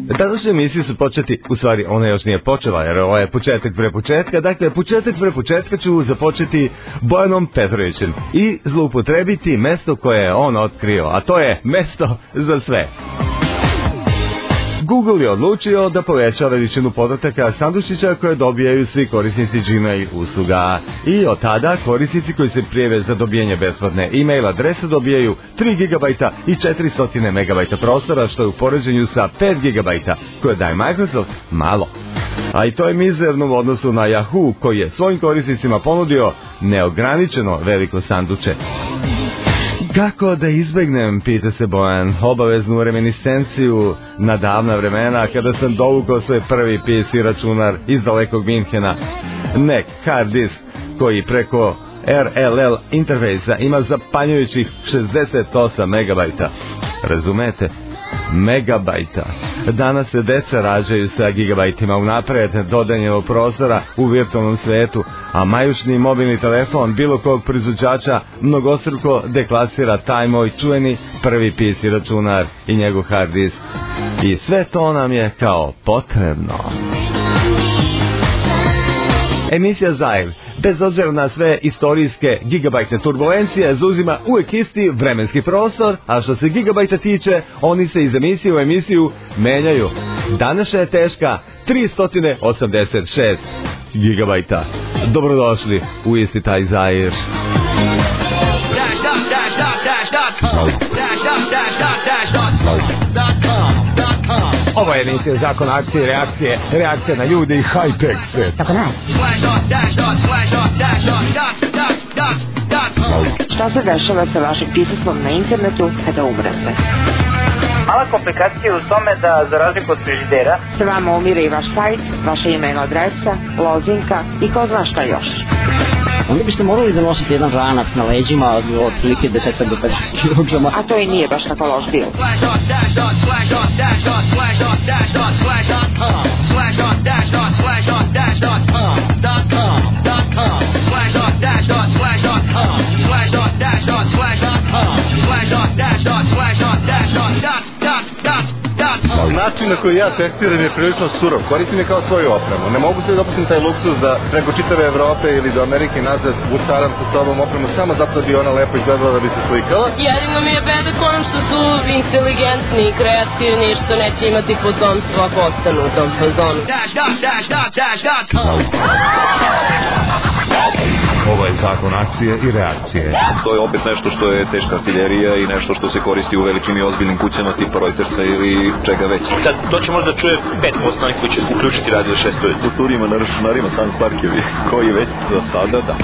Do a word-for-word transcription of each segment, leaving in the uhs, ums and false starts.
Današnju emisiju su početi, u stvari ona još nije počela jer ovo je početak pre početka, dakle početak pre početka ću započeti Bojanom Petrovićem i zloupotrebiti mesto koje je on otkrio, a to je mesto za sve. Google je odlučio da poveća veličinu podataka sandučića koje dobijaju svi korisnici Gmail usluga i od tada korisnici koji se prijave za dobijanje besplatne e-mail adrese dobijaju tri gigabajta i četiristo megabajta prostora, što je u poređenju sa pet gigabajta koje daje Microsoft malo. A i to je mizerno u odnosu na Yahoo koji je svojim korisnicima ponudio neograničeno veliko sanduče. Kako da izbegnem, pita se Bojan, obaveznu reminiscenciju na davna vremena kada sam dovukao svoj prvi P C računar iz dalekog Minhena. Nek hard disk koji preko R L L interfejsa ima zapanjujućih šezdeset osam megabajta. Razumete? Megabajta. Danas se deca rađaju sa gigabajtima unapred dodanjenog prostora u virtualnom svetu, a majušni mobilni telefon bilo kog proizvođača mnogostruko deklasira taj moj čuveni prvi P C računar i njegov hard disk. I sve to nam je kao potrebno. Emisija Zajev, bez obzira na sve istorijske gigabajtne turbulencije, zauzima uvek isti vremenski prostor, a što se gigabajta tiče, oni se iz emisije u emisiju menjaju. Današnja je teška tristo osamdeset šest gigabajta. Dobrodošli u isti taj Zajev. Ovo je emisija Zakon akcije i reakcije, reakcija na ljudi i high-tech svet. Tako ne. Šta se dešava sa vašim pismom na internetu kada umrete? Mala komplikacija u tome da, za razliku od frižidera, se vama umire i vaš sajt, vaša email adresa, lozinka i ko zna šta još. Onda biste morali da nosite jedan ranac na leđima od otprilike deset do petnaest kilograma. A to i nije baš tako loš bil. Način na koji ja testiram je prilično surov. Koristim je kao svoju opremu. Ne mogu se dopustim taj luksus da preko čitave Evrope ili do Amerike nazad vucaram sa sobom opremu samo zato da bi ona lepo izgledala, da bi se slikala. Jedino mi je bede konom što su inteligentni i kreativni, što neće imati potomstvo ako ostanu u tom fazonu. Ovo je Zakon akcije i reakcije. To je opet nešto što je teška artiljerija i nešto što se koristi u velikim i ozbiljnim kućama tipa Reutersa ili čega već. Sad, to će možda čuje pet posto onih koji će uključiti radio šest. U studijima na računarima sam Starkevi, koji već za sada da.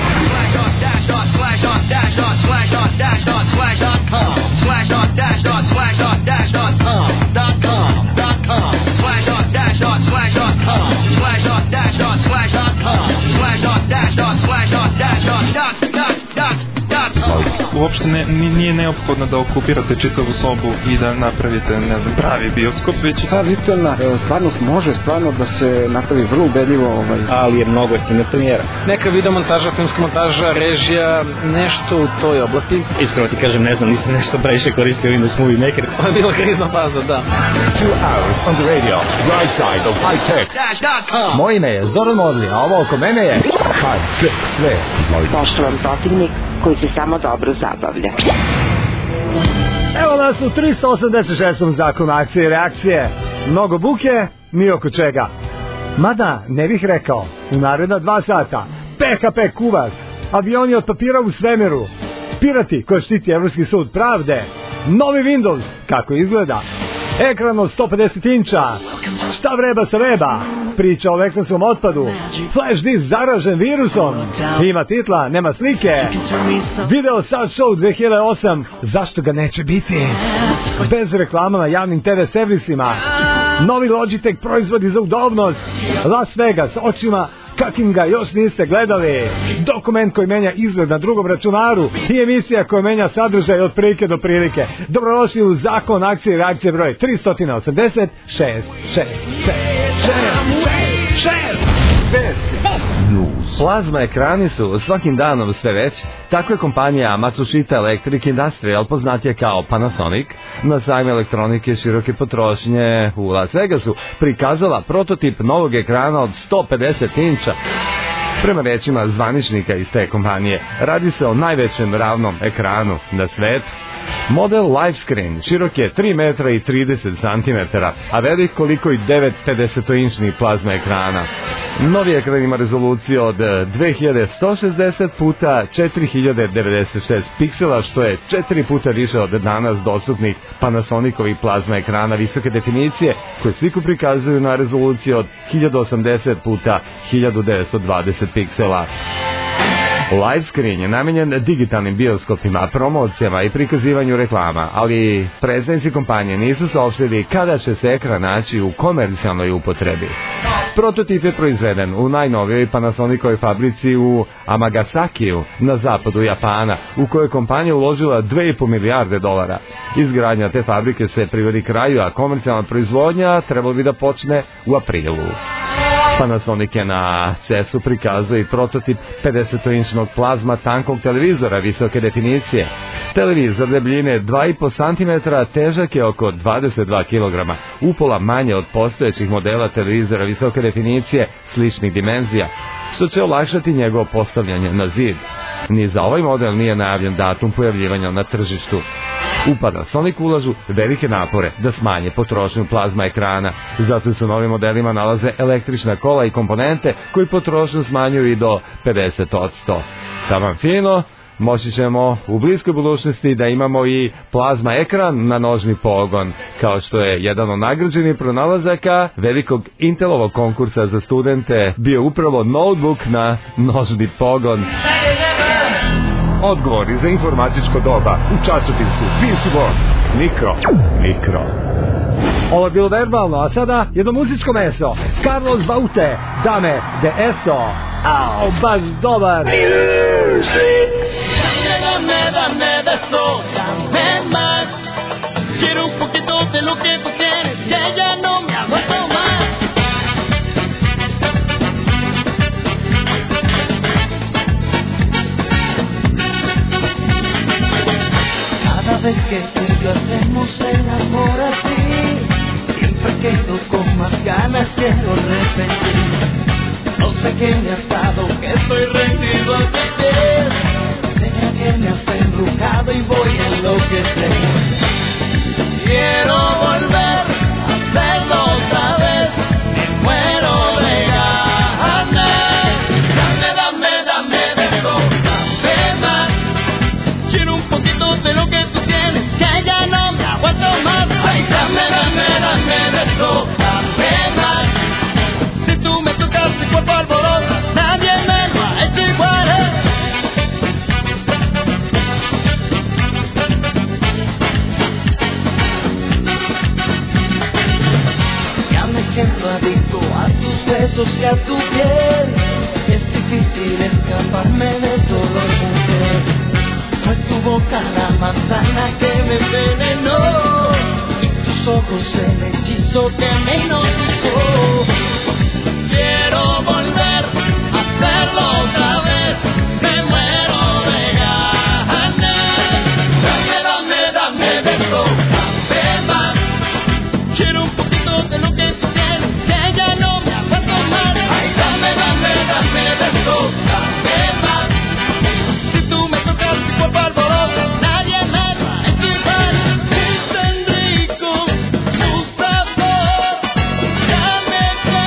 Uopšte ne, nije neophodno da okupirate čitavu sobu i da napravite, ne znam, pravi bioskop, već ta virtualna stvarnost može stvarno da se napravi vrlo ubedljivo, ovaj, ali je mnogo jeftina premijera. Neka video montaža, filmska montaža, režija, nešto u toj oblasti. Iskreno ti kažem, ne znam, nisam nešto previše koristio Windows Movie Maker. Ovo je bila krizna faza, da. Two hours on the radio, right side of high tech. Moje ime je Zoran Modli, a ovo oko mene je high tech sve. Poštovan protivnik koji se samo dobro zabavlja. Evo nas u tristo osamdeset šestom Zakonu akcije i reakcije. Mnogo buke, ni oko čega. Mada, ne bih rekao, u naredna dva sata, P H P kuvac, avioni od papira u svemiru, pirati koje štiti Evropski sud pravde, novi Windows, kako izgleda, ekran od sto pedeset inča, šta vreba sa weba, priča o elektronskom otpadu, flash disk zaražen virusom, ima titla, nema slike, video sad show dve hiljade osam, zašto ga neće biti, bez reklama na javnim te ve servisima, novi Logitech proizvodi za udobnost, Las Vegas očima kakim ga još niste gledali, dokument koji menja izgled na drugom računaru i emisija koja menja sadržaj od prilike do prilike. Dobrodošli u Zakon akcije i reakcije broj tristo osamdeset šest. News. Plazma ekrani su svakim danom sve veći. Tako je kompanija Matsushita Electric Industrial, poznatija kao Panasonic, na sajmu elektronike široke potrošnje u Las Vegasu prikazala prototip novog ekrana od sto pedeset inča. Prema rečima zvaničnika iz te kompanije, radi se o najvećem ravnom ekranu na svetu. Model Livescreen širok je tri metra i trideset centimetara, a velik koliko i devet pedesetinčnih plazma ekrana. Novi ekran ima rezoluciju od dve hiljade sto šezdeset puta četiri hiljade devedeset šest piksela, što je četiri puta više od danas dostupnih Panasonikovih plazma ekrana visoke definicije, koje sliku prikazuju na rezoluciju od hiljadu osamdeset puta hiljadu devetsto dvadeset piksela. Livescreen je namenjen digitalnim bioskopima, promocijama i prikazivanju reklama, ali predstavnici kompanije nisu saopštili kada će se ekran naći u komercijalnoj upotrebi. Prototip je proizveden u najnovijoj Panasonikovoj fabrici u Amagasakiju na zapadu Japana, u kojoj je kompanija uložila dve i po milijarde dolara. Izgradnja te fabrike se privodi kraju, a komercijalna proizvodnja trebalo bi da počne u aprilu. Panasonic je na C E S-u prikazuje i prototip pedesetinčnog plazma tankog televizora visoke definicije. Televizor debljine dva i po centimetra, težak je oko dvadeset dva kilograma, upola manje od postojećih modela televizora visoke definicije sličnih dimenzija, što će olakšati njegovo postavljanje na zid. Ni za ovaj model nije najavljen datum pojavljivanja na tržištu. U Panasonic ulažu velike napore da smanje potrošnju plazma ekrana, zato se u novim modelima nalaze električna kola i komponente koji potrošnju smanjuju i do pedeset posto. Taman fino, moći ćemo u bliskoj budućnosti da imamo i plazma ekran na nožni pogon, kao što je jedan od nagrađenih pronalazaka velikog Intelovog konkursa za studente bio upravo notebook na nožni pogon. Odgovori za informatičko doba u časopisu P C World. Mikro, mikro. Ovo je bilo verbalno, a sada jedno muzičko meso. Carlos Baute, Dame de Eso. Ao, baš dobar. Music. Dame, dame de eso, dame más. Quiero un poquito de lo que tú tienes, ya ya no me aguanto más. Cada vez que tú y yo hacemos el amor así, siempre quedo con más ganas, quiero repetir. No sé qué me has dado, que estoy rendido a ti. Deja que me has embrujado y voy a enloquecer. Quiero volver a hacerlo otra vez, me muero de ganas. Dame, dame, dame de eso, dame más. Quiero un poquito de lo que tú tienes, ya ya no me aguanto más. Ay, dame, dame, dame de eso, dame más. Si tú me tocas mi cuerpo alborosa, nadie me lo ha hecho igual. Ya me siento adicto a tus besos y a tu piel. Es difícil escaparme de todo, mujer. Fue tu boca la manzana que me envenenó y tus ojos el hechizo que me hipnotizó. Quiero volver a hacerlo otra vez, me muero de ganas. Dame, dame, dame de eso, dame más. Quiero un poquito de lo que tú tienes, que ya no me aguanto más. Ay, dame, dame, dame de eso, dame más. Si tú me tocas mi cuerpo alborosa, nadie me lo ha hecho igual. Es tan rico tu sabor, ya me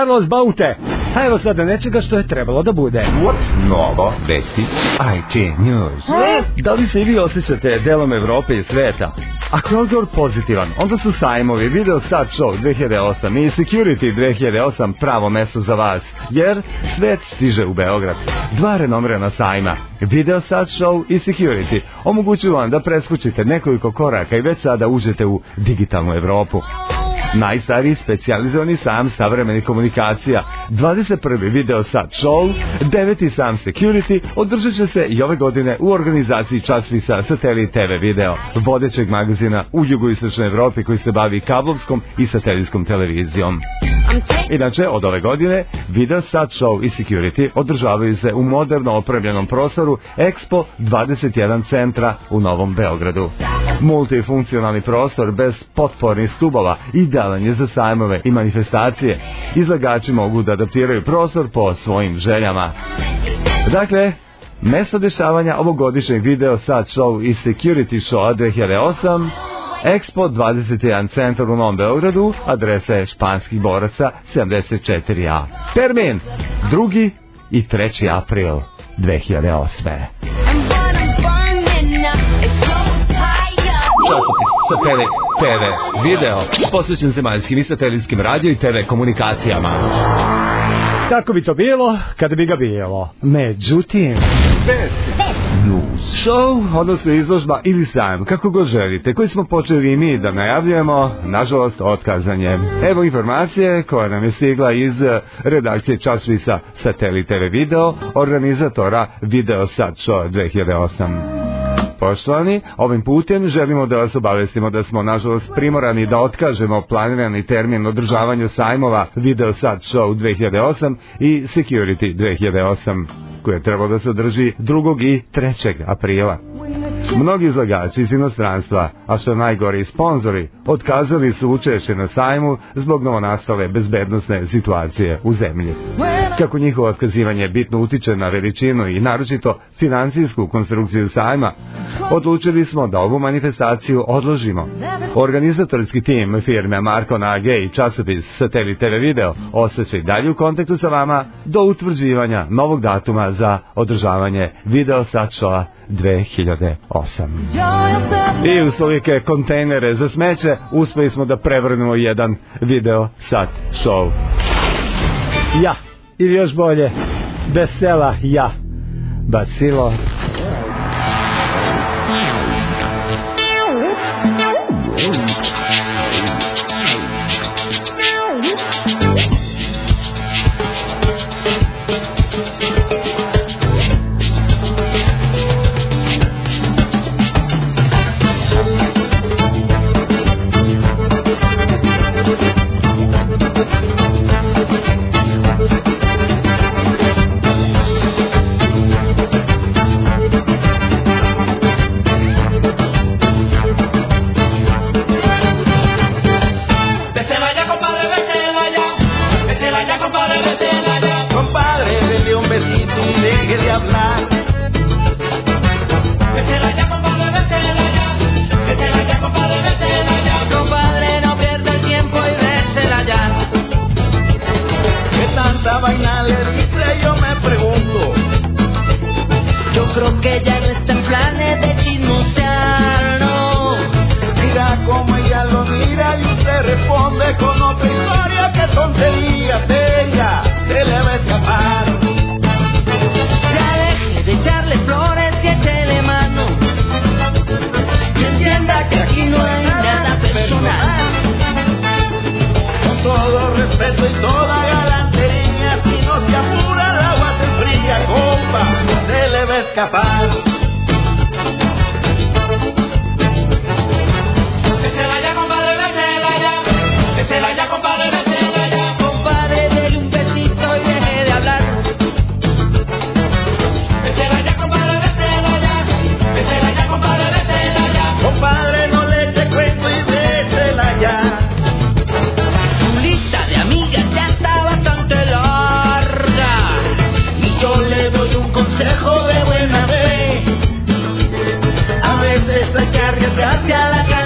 Carlos Baute. A evo sada nečega što je trebalo da bude. What's novo vesti I T News? Da li se i vi osjećate delom Evrope i sveta? Ako je odgovor pozitivan, onda su sajmovi Video Sad Show dve hiljade osam i Security dve hiljade osam pravo mesto za vas, jer svet stiže u Beograd. Dva renomirana sajma, Video Sad Show i Security, omogućuju vam da preskočite nekoliko koraka i već sada uđete u digitalnu Evropu. Najstariji specijalizovani sajam savremenih komunikacija, dvadeset prvi Video Sad Show, deveti sajam Security, održat će se i ove godine u organizaciji časopisa Satelit T V Video, vodećeg magazina u jugoistočnoj Evropi koji se bavi kablovskom i satelitskom televizijom. Inače, od ove godine, Video Sad Show i Security održavaju se u moderno opremljenom prostoru Expo dvadeset jedan centra u Novom Beogradu. Multifunkcionalni prostor bez potpornih stubova idealan je za sajmove i manifestacije. Izlagači mogu da adaptiraju prostor po svojim željama. Dakle, mesto dešavanja ovogodišnjeg Video Sad Show i Security Showa dve hiljade osam, Expo dvadeset jedan centar u Novom Beogradu, adresa je Španskih boraca sedamdeset četiri A. Termin drugi i treći april dve hiljade osme. Časopis Satelit T V Video, posvećen zemaljskim i satelitskim radio i T V komunikacijama. Tako bi to bilo, kada bi ga bilo. Međutim... News. Show, odnosno izložba ili sajam, kako god želite, koji smo počeli i mi da najavljujemo, nažalost, otkazan je. Evo informacije koja nam je stigla iz redakcije časopisa Satelit T V Video, organizatora Video Sad Show dve hiljade osam. Poštovani, ovim putem želimo da vas obavestimo da smo nažalost primorani da otkažemo planirani termin održavanju sajmova Video Sad Show dve hiljade osam i Security dve hiljade osam, koje je trebalo da se održi drugog i trećeg aprila. Mnogi izlagači iz inostranstva, a što najgore i sponzori, otkazali su učešće na sajmu zbog novonastale bezbednosne situacije u zemlji. Kako njihovo otkazivanje bitno utiče na veličinu i naročito financijsku konstrukciju sajma, odlučili smo da ovu manifestaciju odložimo. Organizatorski tim firme Markon A G i časopis Satelit T V Video ostaće i dalje u kontaktu sa vama do utvrđivanja novog datuma za održavanje Video Sad Showa dve hiljade osam. I uz tolike kontejnere za smeće uspeli smo da prevrnemo jedan Video Sad Show. Ja, ili još bolje, bez sela ja, bacilo.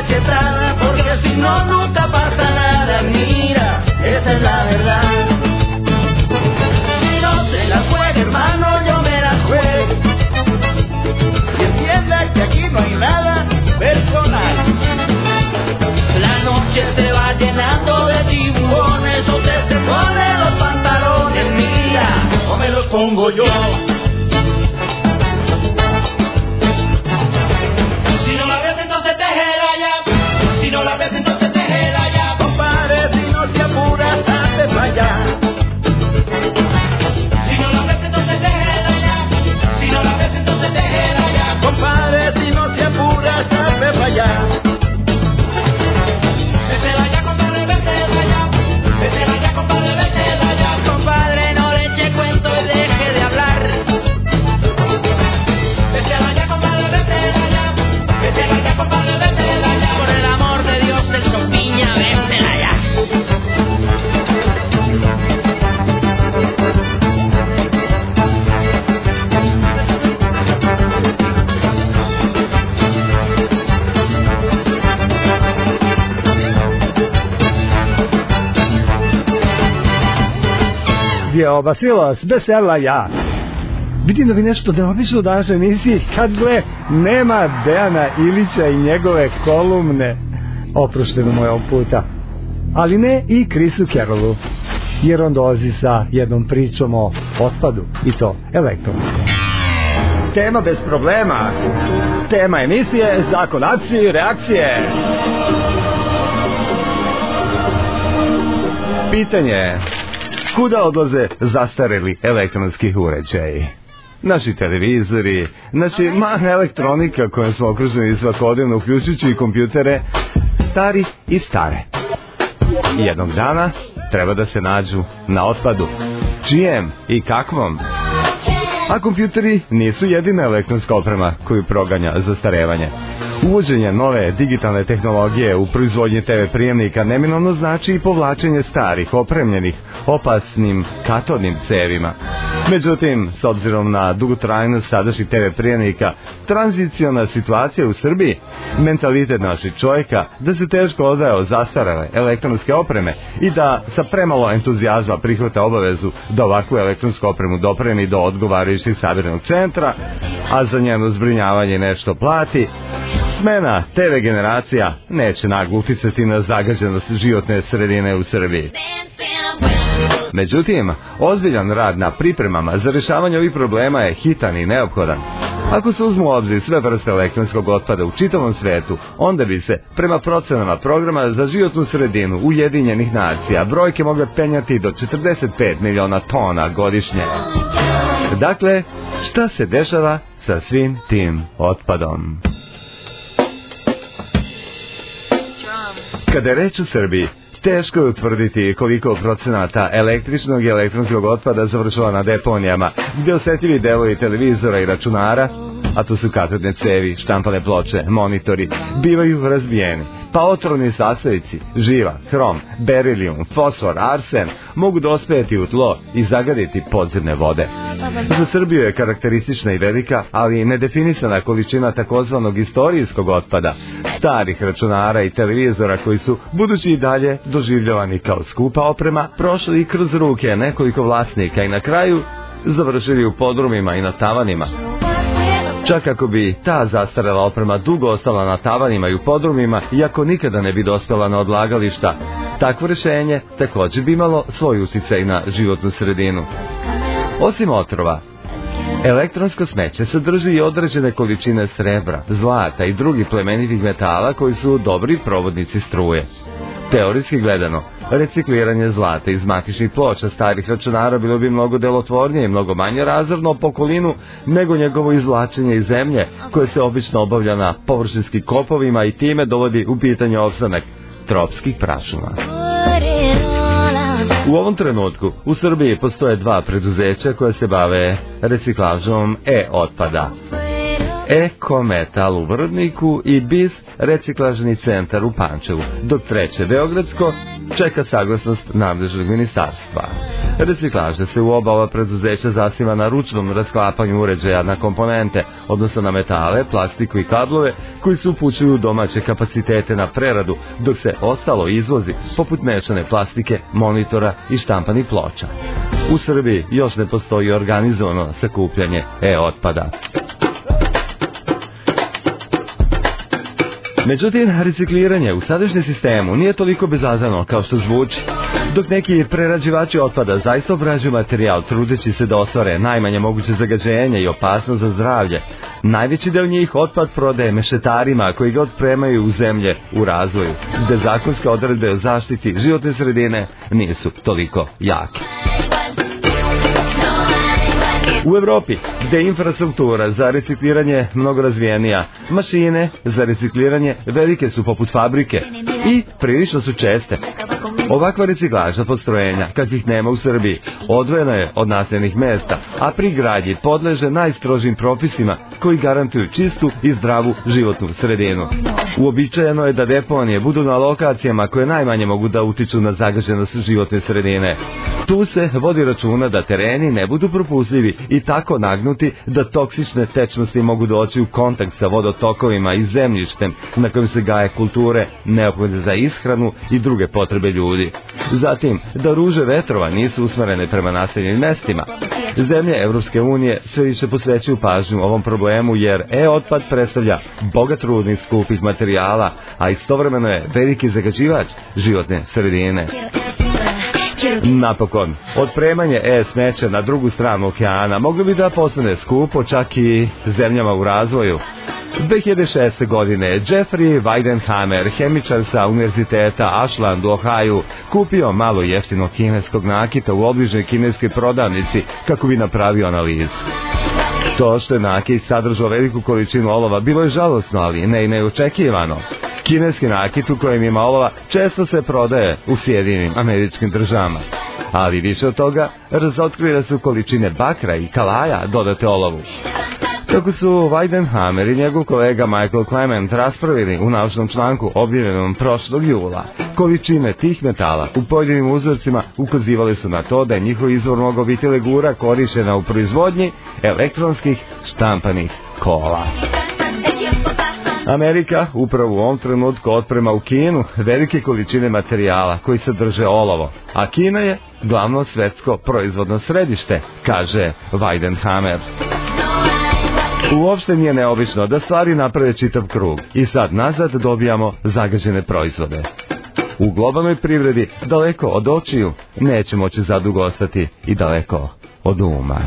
Porque si no, nunca pasa nada, mira, esa es la verdad. noche se va llenando de tiburones, usted se pone los pantalones, mira, o me los pongo yo. Si no la ves entonces déjela ya, si no la ves entonces déjela ya, compadre, si no te apuras, date para allá. Si no la ves entonces déjela ya, si no la ves entonces déjela ya, compadre, si no te apuras, date para allá. Vétela ya, compadre, vétela ya, vétela ya, compadre, vétela ya, compadre, no le eche cuento y deje de hablar. Vétela ya, compadre, vétela ya, vétela ya, compadre, vétela ya, por el amor de Dios, el Sopiña, vétela ya. Dio Basilos, vesela ja. Vidim da bi nešto neobično u današnjoj emisiji, kad gle, nema Dejana Ilića i njegove kolumne. Oprošteno mojom puta. Ali ne i Chrisu Carrollu, jer on dolazi sa jednom pričom o otpadu, i to elektronskom. Tema bez problema. Tema emisije, zakon akcije i reakcije. Pitanje: kuda odlaze zastareli elektronski uređaji? Naši televizori, naši mana elektronika kojom smo okruženi svakodnevno, uključujući i kompjutere, stari i stare. Jednog dana treba da se nađu na otpadu. Čijem i kakvom? A kompjuteri nisu jedina elektronska oprema koju proganja zastarevanje. Uvođenje nove digitalne tehnologije u proizvodnji te ve prijemnika neminovno znači i povlačenje starih, opremljenih, opasnim katodnim cevima. Međutim, s obzirom na dugotrajnost sadašnjih te ve prijemnika, tranziciona situacija u Srbiji, mentalitet naših čovjeka da se teško odvaja od zastarele elektronske opreme i da sa premalo entuzijazma prihvata obavezu da ovakvu elektronsku opremu dopremi do odgovarajućeg sabirnog centra, a za njeno zbrinjavanje nešto plati, smena te ve generacija neće naglo uticati na zagađenost životne sredine u Srbiji. Međutim, ozbiljan rad na pripremama za rješavanje ovih problema je hitan i neophodan. Ako se uzmu u obzir sve vrste elektronskog otpada u čitavom svetu, onda bi se, prema procenama programa za životnu sredinu Ujedinjenih nacija, brojke mogle penjati do četrdeset pet miliona tona godišnje. Dakle, šta se dešava sa svim tim otpadom? Kada je reč u Srbiji, teško je utvrditi koliko procenata električnog i elektronskog otpada završava na deponijama, gdje osjetljivi delovi televizora i računara, a to su katodne cevi, štampane ploče, monitori, bivaju razbijeni, pa otrovni sastojci, živa, hrom, berilijum, fosfor, arsen, mogu dospjeti u tlo i zagaditi podzemne vode. Za Srbiju je karakteristična i velika, ali nedefinisana količina takozvanog istorijskog otpada, starih računara i televizora koji su, budući i dalje doživljavani kao skupa oprema, prošli kroz ruke nekoliko vlasnika i na kraju završili u podrumima i na tavanima. Čak ako bi ta zastarela oprema dugo ostala na tavanima i u podrumima, iako nikada ne bi dospjela na odlagališta, takvo rješenje također bi imalo svoj uticaj na životnu sredinu. Osim otrova, elektronsko smeće sadrži i određene količine srebra, zlata i drugih plemenitih metala koji su dobri provodnici struje. Teorijski gledano, recikliranje zlata iz matičnih ploča starih računara bilo bi mnogo delotvornije i mnogo manje razorno po okolinu nego njegovo izvlačenje iz zemlje, koje se obično obavlja na površinskim kopovima i time dovodi u pitanje opstanak tropskih prašuma. U ovom trenutku u Srbiji postoje dva preduzeća koja se bave reciklažom e-otpada. Eko-metal u Vrbniku i B I S reciklažni centar u Pančevu, dok treće beogradsko čeka saglasnost nadležnog ministarstva. Reciklaža se u oba ova preduzeća zasniva na ručnom rasklapanju uređaja na komponente, odnosno na metale, plastiku i kablove koji se upućuju u domaće kapacitete na preradu, dok se ostalo izvozi poput mešane plastike, monitora i štampanih ploča. U Srbiji još ne postoji organizovano sakupljanje e-otpada. Međutim, recikliranje u sadašnjem sistemu nije toliko bezazleno kao što zvuči. Dok neki prerađivači otpada zaista obrađuju materijal trudeći se da ostvare najmanje moguće zagađenje i opasnost za zdravlje, najveći deo njih otpad prodaje mešetarima koji ga otpremaju u zemlje u razvoju, gde zakonske odredbe o zaštiti životne sredine nisu toliko jake. U Evropi, gde je infrastruktura za recikliranje mnogo razvijenija, mašine za recikliranje velike su poput fabrike i prilično su česte. Ovakva reciklažna postrojenja, kakvih nema u Srbiji, odvojena je od naseljenih mesta, a pri gradnji podleže najstrožim propisima koji garantuju čistu i zdravu životnu sredinu. Uobičajeno je da deponije budu na lokacijama koje najmanje mogu da utiču na zagađenost životne sredine. Tu se vodi računa da tereni ne budu propustljivi i tako nagnuti da toksične tečnosti mogu doći u kontakt sa vodotokovima i zemljištem na kojem se gaje kulture neophodne za ishranu i druge potrebe ljudi. Zatim, da ruže vetrova nisu usmerene prema naseljenim mestima. Zemlje Evropske unije sve više posvećuju pažnju ovom problemu jer e-otpad predstavlja bogat rudnik skupih materijala, a istovremeno je veliki zagađivač životne sredine. Napokon, otpremanje e-smeća na drugu stranu okeana moglo bi da postane skupo čak i zemljama u razvoju. dve hiljade šeste. godine Jeffrey Weidenhammer, hemičar sa univerziteta Ashland u Ohaju, kupio malo jeftinog kineskog nakita u obližnjoj kineskoj prodavnici kako bi napravio analizu. To što je nakit sadržao veliku količinu olova bilo je žalosno, ali ne i neočekivano. Kineski nakit u kojem ima olova često se prodaje u Sjedinjenim Američkim Državama. Ali više od toga, razotkrile su količine bakra i kalaja dodate olovu. Kako su Weidenhammer i njegov kolega Michael Clement raspravili u naučnom članku objavljenom prošlog jula, količine tih metala u pojedinim uzorcima ukazivali su na to da je njihov izvor mogao biti legura korištena u proizvodnji elektronskih štampanih kola. Amerika upravo u ovom trenutku otprema u Kinu velike količine materijala koji sadrže olovo, a Kina je glavno svetsko proizvodno središte, kaže Weidenhammer. Uopšte nije neobično da stvari naprave čitav krug i sad nazad dobijamo zagađene proizvode. U globalnoj privredi daleko od očiju neće moći zadugo ostati i daleko od uma.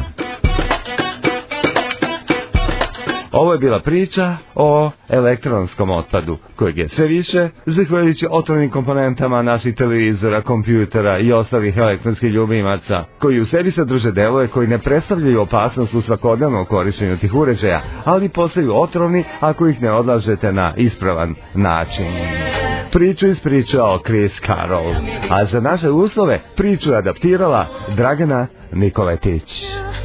Ovo je bila priča o elektronskom otpadu, kojeg je sve više, zahvaljujući otrovnim komponentama naših televizora, kompjutera i ostalih elektronskih ljubimaca, koji u sebi sadrže delove koji ne predstavljaju opasnost u svakodnevnom korištenju tih uređaja, ali postaju otrovni ako ih ne odlažete na ispravan način. Priču ispričao Chris Carroll, a za naše uslove priču je adaptirala Dragana Nikoletić.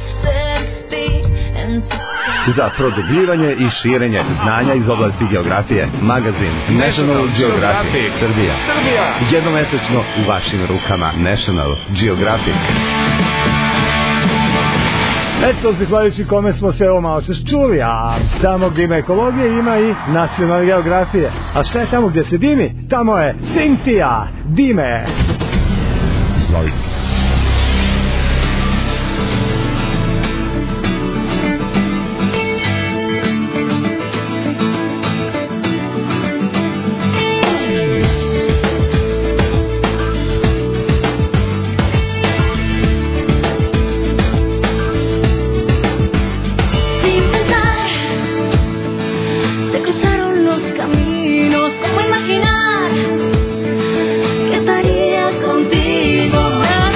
Za produbljivanje i širenje znanja iz oblasti geografije, magazin National Geographic Srbija. Jednomesečno u vašim rukama. National Geographic. Eto, zahvaljujući kome smo se ovo malo čas čuli, a tamo gdje ima ekologije ima i nacionalne geografije. A šta je tamo gdje se dimi? Tamo je Cynthia Dime. Izvolite. Contigo,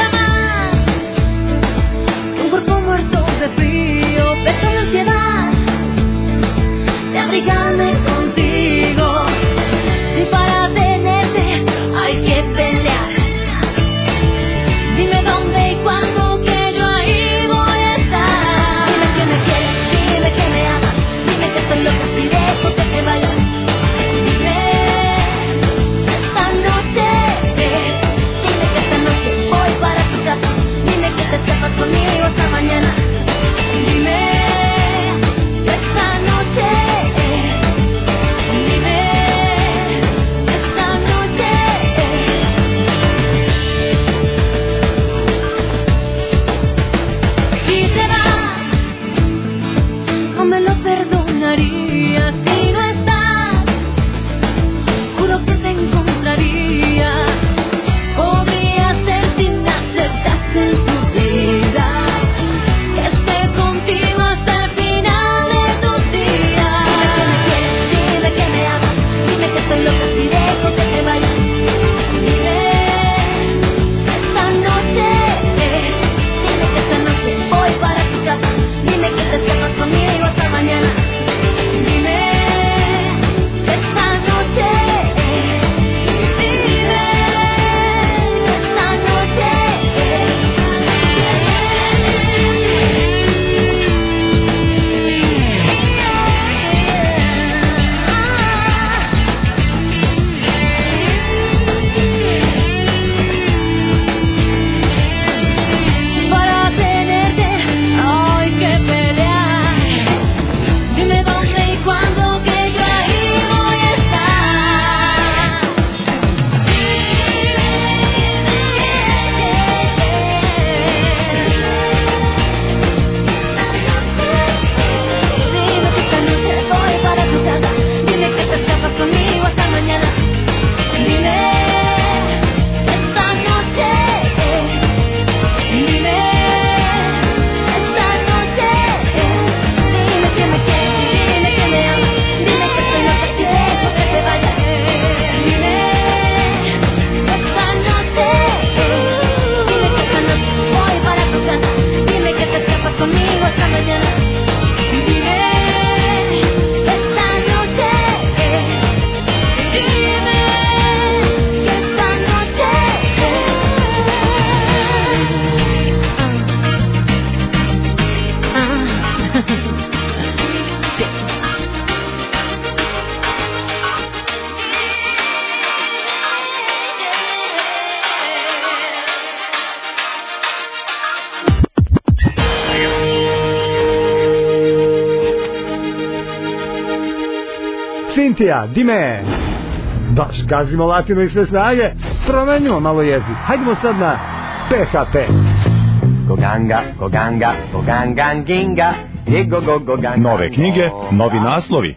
Cintija, di me? Baš gazimo latino i sve snage. Promenimo malo jezik. Hajdemo sad na P H P. Goganga, goganga, goganganginga. Nove knjige, novi naslovi.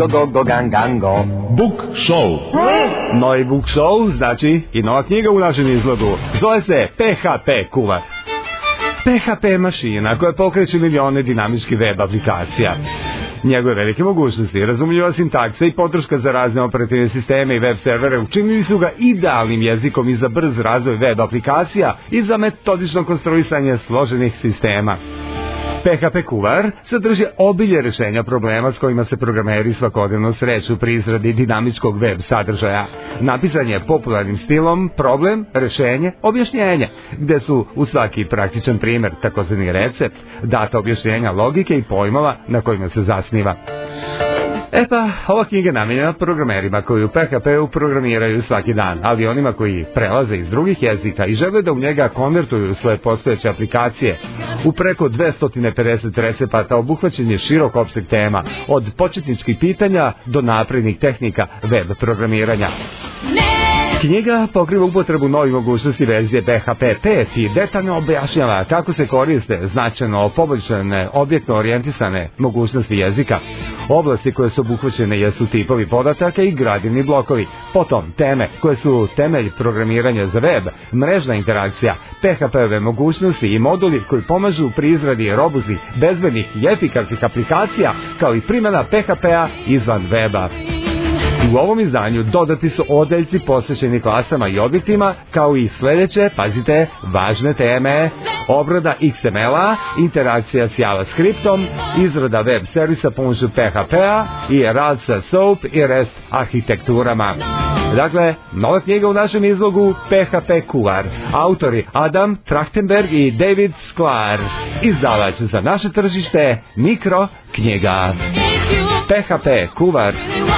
Book Show. Novi Book Show znači i nova knjiga u našem izlogu. Zove se P H P kuvar. P H P je mašina koja pokreće milione dinamičkih web aplikacija. Njegove velike mogućnosti, razumljiva sintaksa i podrška za razne operativne sisteme i web servere učinili su ga idealnim jezikom i za brz razvoj web aplikacija i za metodično konstruisanje složenih sistema. P H P kuvar sadrži obilje rešenja problema s kojima se programeri svakodnevno sreću pri izradi dinamičkog web sadržaja. Napisan je popularnim stilom problem, rešenje, objašnjenje, gde su u svaki praktičan primer, takozvani recept, data objašnjenja logike i pojmova na kojima se zasniva. E pa, ova knjiga je namenjena programerima koji u P H P-u programiraju svaki dan, ali onima koji prelaze iz drugih jezika i žele da u njega konvertuju svoje postojeće aplikacije. U preko dvesta pedeset recepata obuhvaćen je širok opseg tema, od početničkih pitanja do naprednih tehnika web programiranja. Knjiga pokriva upotrebu novih mogućnosti verzije P H P pet i detaljno objašnjava kako se koriste značajno poboljšane objektno orijentisane mogućnosti jezika. Oblasti koje su obuhvaćene jesu tipovi podataka i gradivni blokovi, potom teme koje su temelj programiranja za web, mrežna interakcija, P H P-ove mogućnosti i moduli koji pomažu pri izradi robustnih, bezbednih i efikasnih aplikacija, kao i primjena P H P-a izvan weba. U ovom izdanju dodati su odeljci posvećeni klasama i objektima, kao i sljedeće, pazite, važne teme: obrada X M L-a, interakcija s JavaScriptom, izrada web servisa pomoću P H P-a i rad sa SOAP i REST arhitekturama. Dakle, nova knjiga u našem izlogu P H P kuvar. Autori Adam Trachtenberg i David Sklar. Izdavač za naše tržište Mikro knjiga. P H P kuvar.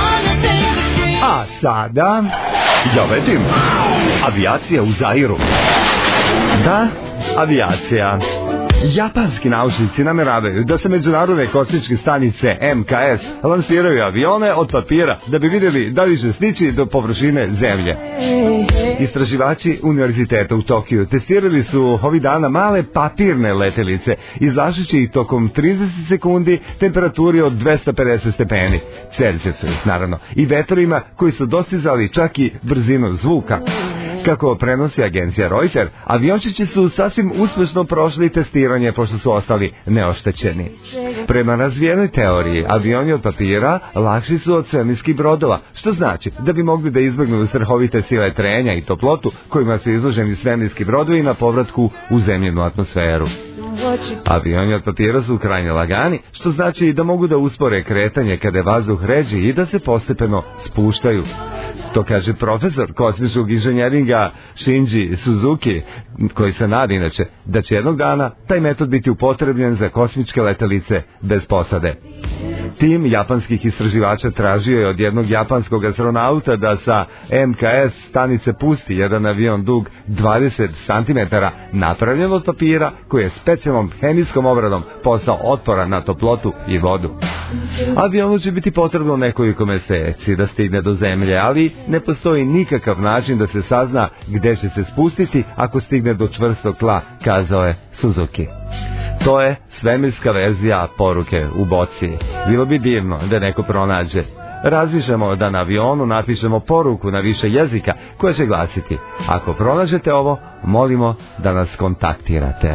A sada... Ja vedim, avijacija u Zairu. Da, avijacija. Japanski naučnici nameravaju da se međunarodne kosmičke stanice M K S lansiraju avione od papira da bi vidjeli da li će stići do površine Zemlje. Istraživači Univerziteta u Tokiju testirali su ovih dana male papirne letelice, izlažući ih tokom trideset sekundi temperaturi od dvesta pedeset stepeni Celzijusa, naravno, i vetrima koji su dostizali čak i brzinu zvuka. Kako prenosi agencija Reuters, aviončići su sasvim uspješno prošli testiranje pošto su ostali neoštećeni. Prema razvijenoj teoriji, avioni od papira lakši su od svemirskih brodova, što znači da bi mogli da izbjegnu strahovite sile trenja i toplotu kojima su izloženi svemirski brodovi na povratku u zemljenu atmosferu. Avioni od papira su krajnje lagani, što znači da mogu da uspore kretanje kada je vazduh ređi i da se postepeno spuštaju. To kaže profesor kosmičkog inženjeringa Shinji Suzuki, koji se nada inače da će jednog dana taj metod biti upotrebljen za kosmičke letelice bez posade. Tim japanskih istraživača tražio je od jednog japanskog astronauta da sa M K S stanice pusti jedan avion dug dvadeset centimetara napravljen od papira koji je specijalnom hemijskom obradom postao otporan na toplotu i vodu. Avionu će biti potrebno nekoliko meseci da stigne do Zemlje, ali ne postoji nikakav način da se sazna gde će se spustiti ako stigne do čvrstog tla, kazao je Suzuki. To je svemirska verzija poruke u boci. Bilo bi divno da neko pronađe. Razmišljamo da na avionu napišemo poruku na više jezika koja će glasiti: ako pronađete ovo, molimo da nas kontaktirate.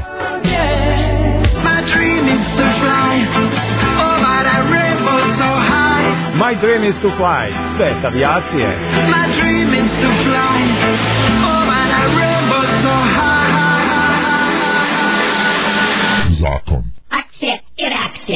My dream is to fly. Svet avijacije. My dream is to fly. Oh, but I rainbow so high. Zakon. Akcija i reakcija.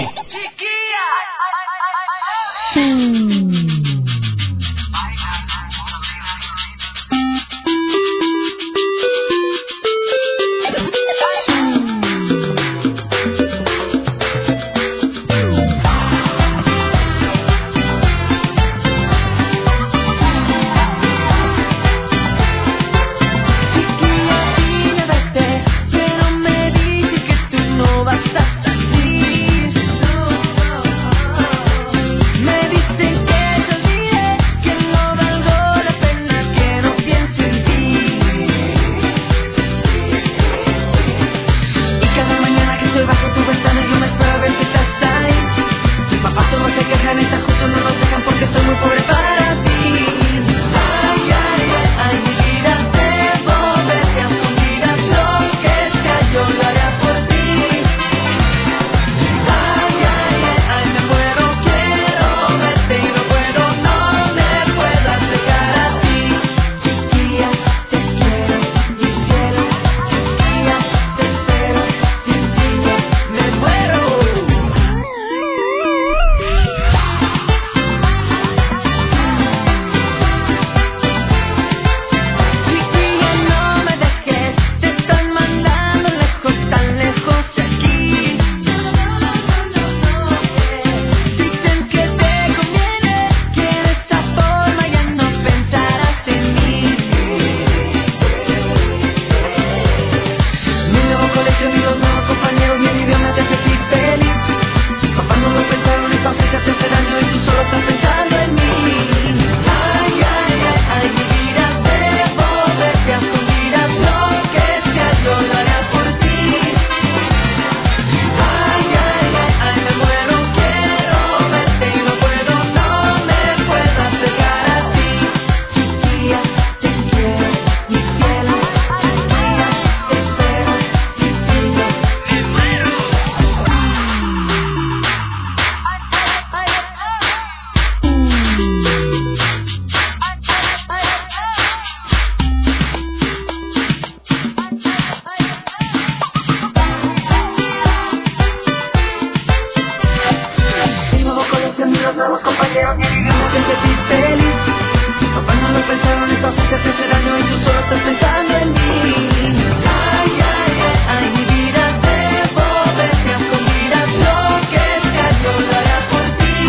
somos compañeros y vivimos en ti feliz. Tus papás no lo pensaron, entonces te hace daño y tú solo estás pensando en mí. Ay, ay, ay, ay, mi vida debo verte a escondidas, lo que sea yo lo haré por ti.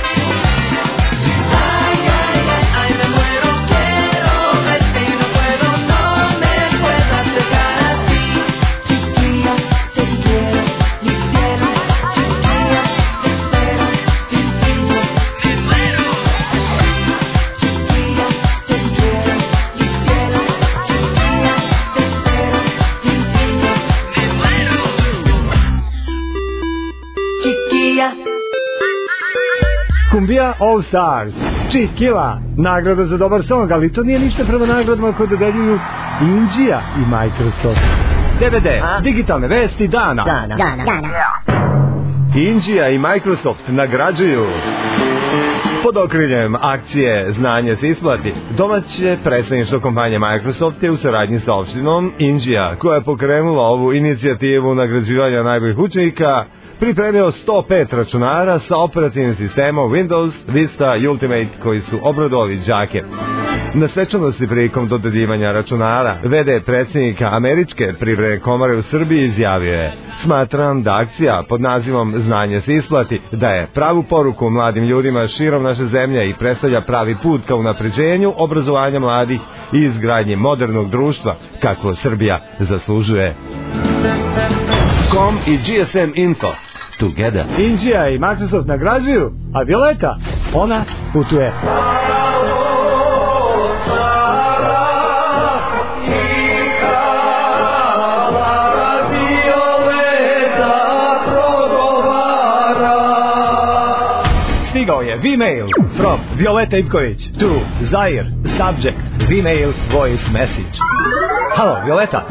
Ay, ay, ay, ay, me muero, quiero verte y no puedo, no me puedo acercar a ti. Chiquilla, te quiero, mi cielo, chiquilla, te espero, sin fin, me muero. Chiquilla, te quiero, mi cielo, chiquilla, te espero, sin fin, me muero. Chiquilla. Kumbija All Stars, Chiquilla, nagrada za dobar song, ali to nije ništa prema nagradama koje dodeljuju Indija i Microsoft. D V D, a? Digitalne vesti dana. Dana. Dana. Dana. Indija i Microsoft nagrađuju. Pod okriljem akcije Znanje se isplati, domaće predstavništvo kompanije Microsoft je u saradnji sa opštinom Indija, koja je pokrenula ovu inicijativu nagrađivanja najboljih učenika, pripremio sto pet računara sa operativnim sistemom Windows, Vista i Ultimate koji su obradovali đake. Na svečanosti prilikom dodeljivanja računara, V D predsjednika Američke privredne komore u Srbiji izjavio je: smatram da akcija pod nazivom Znanje se isplati daje pravu poruku mladim ljudima širom naše zemlje i predstavlja pravi put ka unapređenju obrazovanja mladih i izgradnji modernog društva kako Srbija zaslužuje. Com i G S M Info Together. Indija i Microsoft nagrađuju, a Violeta, ona putuje. Stigao je V-mail from Violeta Ivković to Zair, subject, V-mail voice message. Halo, Violeta.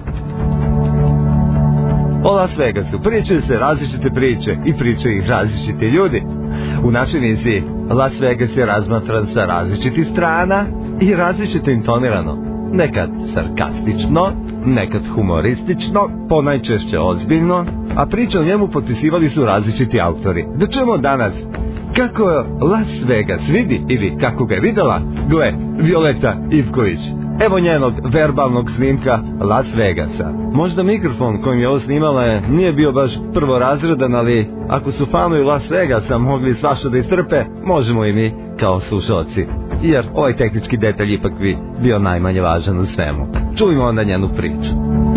O Las Vegasu pričaju se različite priče i pričaju ih različiti ljudi. U našoj emisiji Las Vegas je razmatran sa različitih strana i različito intonirano. Nekad sarkastično, nekad humoristično, ponajčešće ozbiljno, a priče o njemu potpisivali su različiti autori. Da čujemo danas kako Las Vegas vidi ili kako ga je videla, gle, Violeta Ivković. Evo njenog verbalnog snimka Las Vegasa. Možda mikrofon kojim je ovo snimala nije bio baš prvorazredan, ali ako su fanovi Las Vegasa mogli svašta da istrpe, možemo i mi kao slušalci. Jer ovaj tehnički detalj ipak bi bio najmanje važan u svemu. Čujmo onda njenu priču.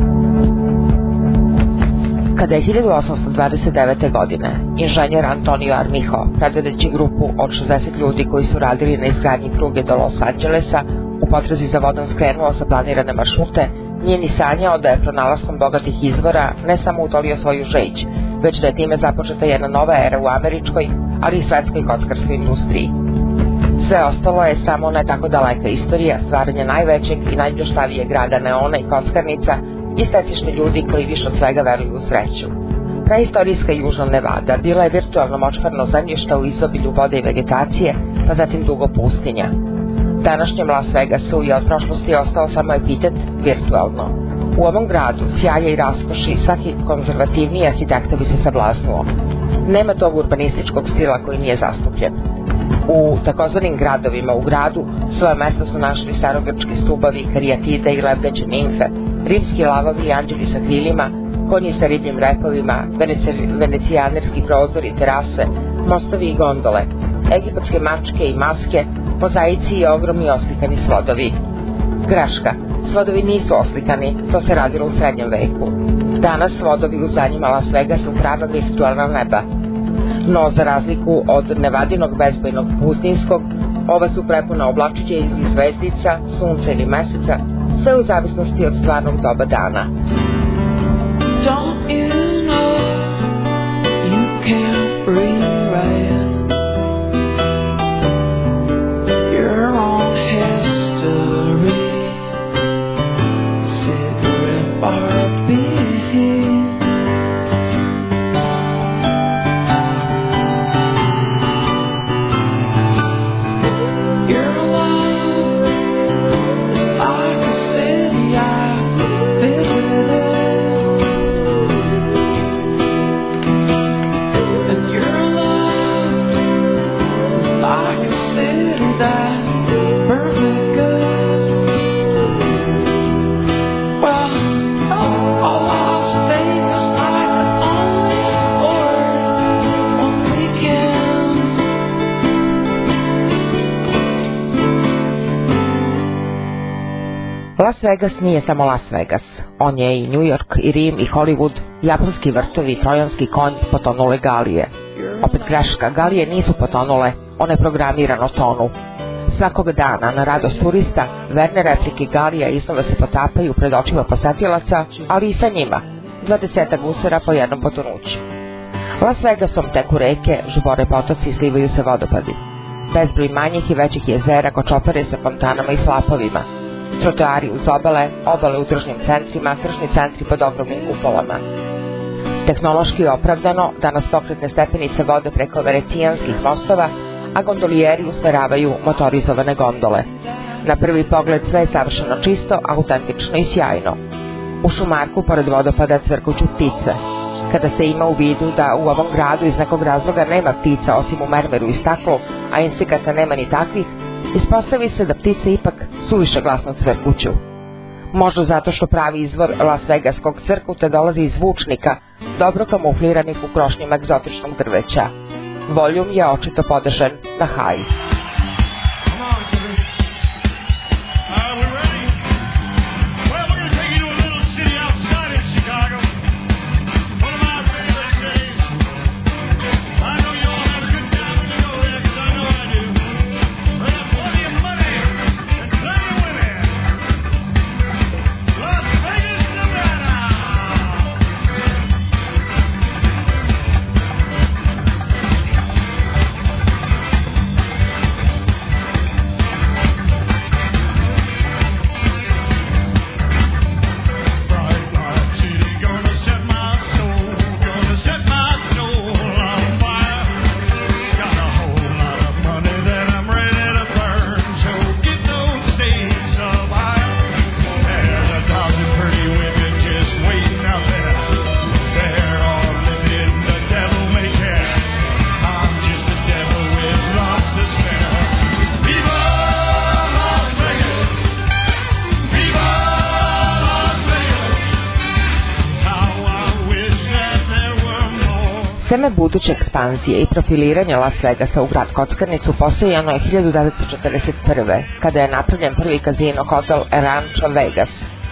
Kada je hiljadu osamsto dvadeset devete. godine inženjer Antonio Armijo, predvodeći grupu od šezdeset ljudi koji su radili na izgradnji pruge do Los Angelesa, u potrazi za vodom skrenuo sa planirane maršrute, nije ni sanjao da je pronalaskom bogatih izvora ne samo utolio svoju žeđ, već da je time započeta jedna nova era u američkoj, ali i svetskoj kockarskoj industriji. Sve ostalo je samo ne tako daleka istorija stvaranja najvećeg i najblještavijeg grada neona i kockarnica i stecišni ljudi koji više od svega veruju u sreću. Praistorijska Južna Nevada bila je virtualno močvarno zemljište u izobilju vode i vegetacije, pa zatim dugo pustinja. Današnjem Las Vegasu je od prošlosti ostao samo epitet virtualno. U ovom gradu sjaja i raskoši svaki konzervativniji arhitekta bi se sablaznuo. Nema tog urbanističkog stila koji nije zastupljen. U takozvanim gradovima u gradu svoje mesto su našli starogrčki stubovi, karijatide i lebdeće nimfe, rimski lavovi i anđeli sa krilima, konji sa ribljim repovima, venecijanerski prozori, terase, mostovi i gondole, egipatske mačke i maske, mozaici i ogromni oslikani svodovi. Greška, svodovi nisu oslikani, to se radilo u srednjem veku. Danas svodovi u zadnjima Las Vegas su prava virtualna neba. No, za razliku od nevadinog bezbojnog pustinskog, ova su prepuna oblačića ili zvezdica, sunca ili meseca, sve u zavisnosti od stvarnog doba dana. Don't you know you can't rewrite your own history? Cigarette Barbie. Your love is like a city I visited. Las Vegas nije samo Las Vegas. On je i New York, i Rim, i Hollywood, japanski vrtovi, trojanski konj, potonule galije. Opet greška, galije nisu potonule, one programirano tonu. Svakog dana, na radost turista, verne replike galija iznova se potapaju pred očima posetilaca, ali i sa njima. Dvadesetak gusara po jednom potonuću. Las Vegasom teku reke, žubore potoci i slivaju se vodopadi. Bezbroj manjih i većih jezera kočopare sa fontanama i slapovima. Trotoari uz obale, obale u tržnim centrima, tržni centri pod ogromnim kupolama. Tehnološki opravdano, danas pokretne stepenice vode preko venecijanskih mostova, a gondolijeri usmeravaju motorizovane gondole. Na prvi pogled sve je savršeno čisto, autentično i sjajno. U šumarku pored vodopada cvrkuću ptice. Kada se ima u vidu da u ovom gradu iz nekog razloga nema ptica osim u mermeru i staklu, a insekata nema ni takvih, ispostavi se da ptice ipak suviše glasno cvrkuću. Možda zato što pravi izvor Las Vegaskog cvrkuta dolazi iz zvučnika, dobro kamufliranih u krošnjima egzotičnog drveća. Voljum je očito podešen na haj. Seme buduće ekspanzije i profiliranja Las Vegasa u grad kockarnicu postojano je hiljadu devetsto četrdeset prve. kada je napravljen prvi kazino hotel Rancho Vegas.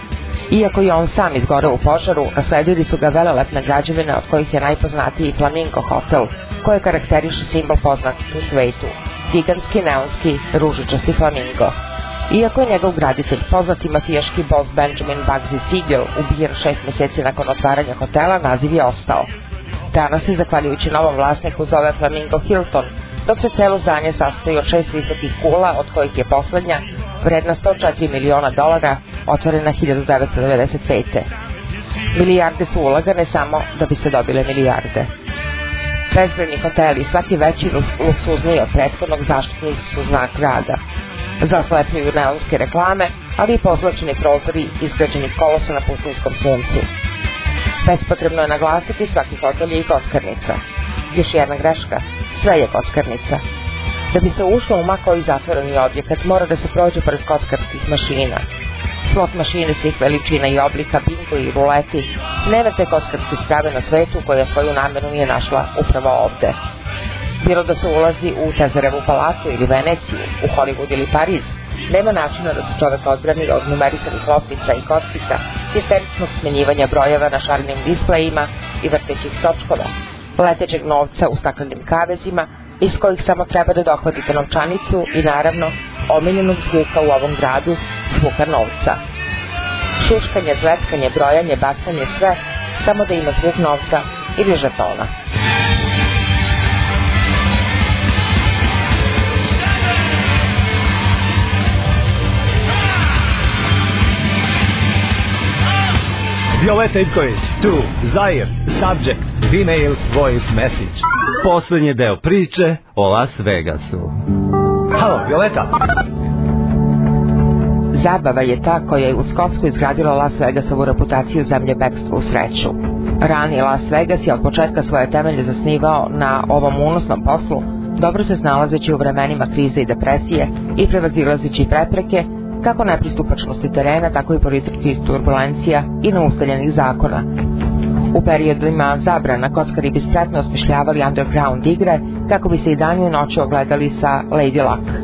Iako je on sam izgoreo u požaru, nasledili su ga velelepne građevine od kojih je najpoznatiji Flamingo hotel, koje karakteriše simbol poznat u svetu, gigantski neonski ružičasti flamingo. Iako je njegov graditelj poznati mafijaški bos Benjamin Bugsy Siegel ubijen šest mjeseci nakon otvaranja hotela, naziv je ostao. Danas se, zahvaljujući novom vlasniku, zove Flamingo Hilton, dok se celo zdanje sastoji od šest visokih kula, od kojih je poslednja, vredna sto četiri miliona dolara, otvorena hiljadu devetsto devedeset pete. Milijarde su ulagane samo da bi se dobile milijarde. Bezbrojni hoteli, svaki veći luksuzniji od prethodnog, zaštitnik su znak grada. Zaslepljuju neonske reklame, ali i pozlačeni prozori izgrađenih kolosa na pustinskom suncu. Bespotrebno je naglasiti, svaki hotel je i kockarnica. Još jedna greška, sve je kockarnica. Da bi se ušlo u ma koji zatvoreni objekat, mora da se prođe pored kockarskih mašina. Slot mašine svih veličina i oblika, bingo i ruleti, nema te kockarske sprave na svetu koja svoju namenu nije našla upravo ovde. Bilo da se ulazi u Tezarevu palatu ili Veneciju, u Hollywood ili Pariz, nema načina da se čovek odbrani od numerisanih loptica i kockica, histeričnog smenjivanja brojeva na šarenim displejima i vrtećih točkova, letećeg novca u staklenim kavezima, iz kojih samo treba da dohvatite novčanicu i naravno omiljenog zvuka u ovom gradu, zvuka novca. Šuškanje, zleckanje, brojanje, bacanje, sve, samo da ima zvuk novca ili žetona. Violeta Ivković, tu, Zair, subject, email, voice message. Poslednji deo priče o Las Vegasu. Halo, Violeta. Zabava je ta koja je u Skotsku izgradila Las Vegasovu reputaciju zemlje bekstva u sreću. Rani Las Vegas je od početka svoje temelje zasnivao na ovom unosnom poslu, dobro se snalazeći u vremenima krize i depresije i prevazilazeći prepreke, kako nepristupačnosti terena, tako i političkih turbulencija i neustaljenih zakona. U periodima zabrana kockari bi spretno osmišljavali underground igre kako bi se i danju i noću ogledali sa Lady Luck.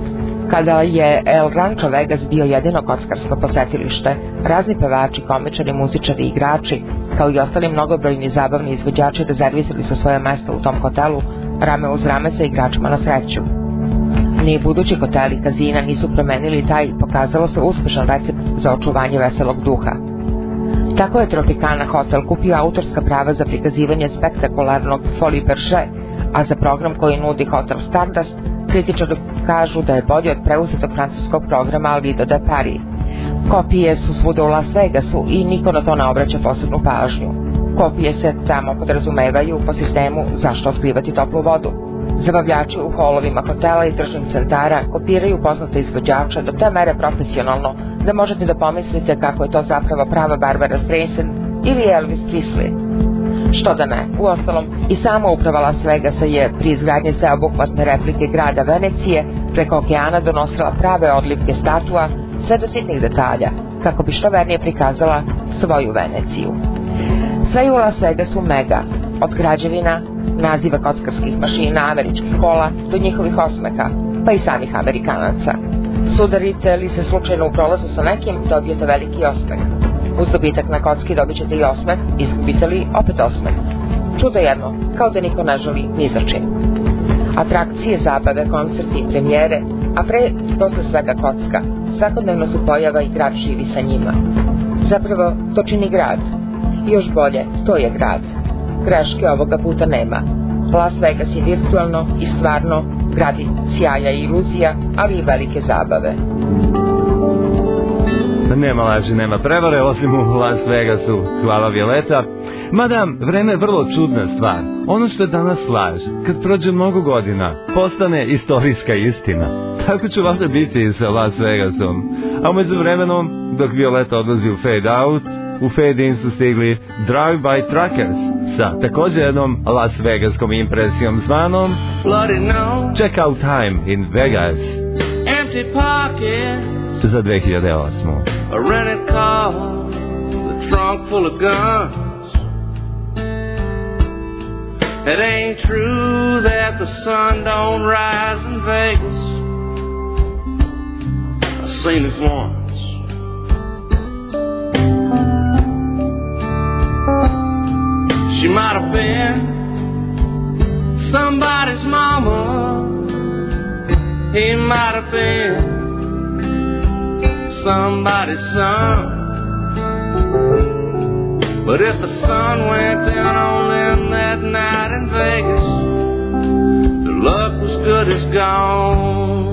Kada je El Rancho Vegas bio jedino kockarsko posetilište, razni pevači, komičari, muzičari i igrači, kao i ostali mnogobrojni zabavni izvođači rezervisali su svoje mesta u tom hotelu, rame uz rame sa igračima na sreću. Ni budući hoteli kazina nisu promenili taj, pokazalo se, uspešan recept za očuvanje veselog duha. Tako je Tropicana hotel kupio autorska prava za prikazivanje spektakularnog Folie Bergère, a za program koji nudi Hotel Stardust, kritičari kažu da je bolji od preuzetog francuskog programa Lido de Paris. Kopije su svuda u Las Vegasu i niko na to ne obraća posebnu pažnju. Kopije se tamo podrazumevaju po sistemu zašto otkrivati toplu vodu. Zabavljači u holovima hotela i tržnih centara kopiraju poznate izvođače do te mere profesionalno da možete da pomislite kako je to zapravo prava Barbara Streisand ili Elvis Presley. Što da ne, uostalom i sama uprava Las Vegasa je pri izgradnji sveobuhvatne replike grada Venecije preko okeana donosila prave odlivke statua sve do sitnih detalja kako bi što vernije prikazala svoju Veneciju. Sve je u Las Vegasu mega, od građevina, naziva kockarskih mašina, američkih kola do njihovih osmeha, pa i samih Amerikanaca. Sudarite li se slučajno u prolazu sa nekim, dobijete veliki osmeh. Uz dobitak na kocki dobit ćete i osmeh, izgubite li opet osmeh. Čudo jedno, kao da niko ne žali ni za čim. Atrakcije, zabave, koncerti i premijere, a pre posle svega kocka, svakodnevno su pojava i grad živi sa njima. Zapravo, to čini grad. Još bolje, to je grad. Greške ovoga puta nema. Las Vegas je virtualno i stvarno gradi sjaja i iluzija, ali i velike zabave. Nema laži, nema prevare, osim u Las Vegasu. Hvala Violeta. Mada, vreme je vrlo čudna stvar. Ono što je danas laž, kad prođe mnogo godina, postane istorijska istina. Tako će valjda biti i sa Las Vegasom. A umeđu vremenom, dok Violeta odlazi u fade out, u fade in su stigli Drive by Truckers sa također jednom Las Vegaskom impresijom zvanom Check Out Time in Vegas za dve hiljade osmu. A rented car, the trunk full of guns. It ain't true that the sun don't rise in Vegas. I seen it once. She might have been somebody's mama. He might have been somebody's son. But if the sun went down on them that night in Vegas, their luck was good as gone.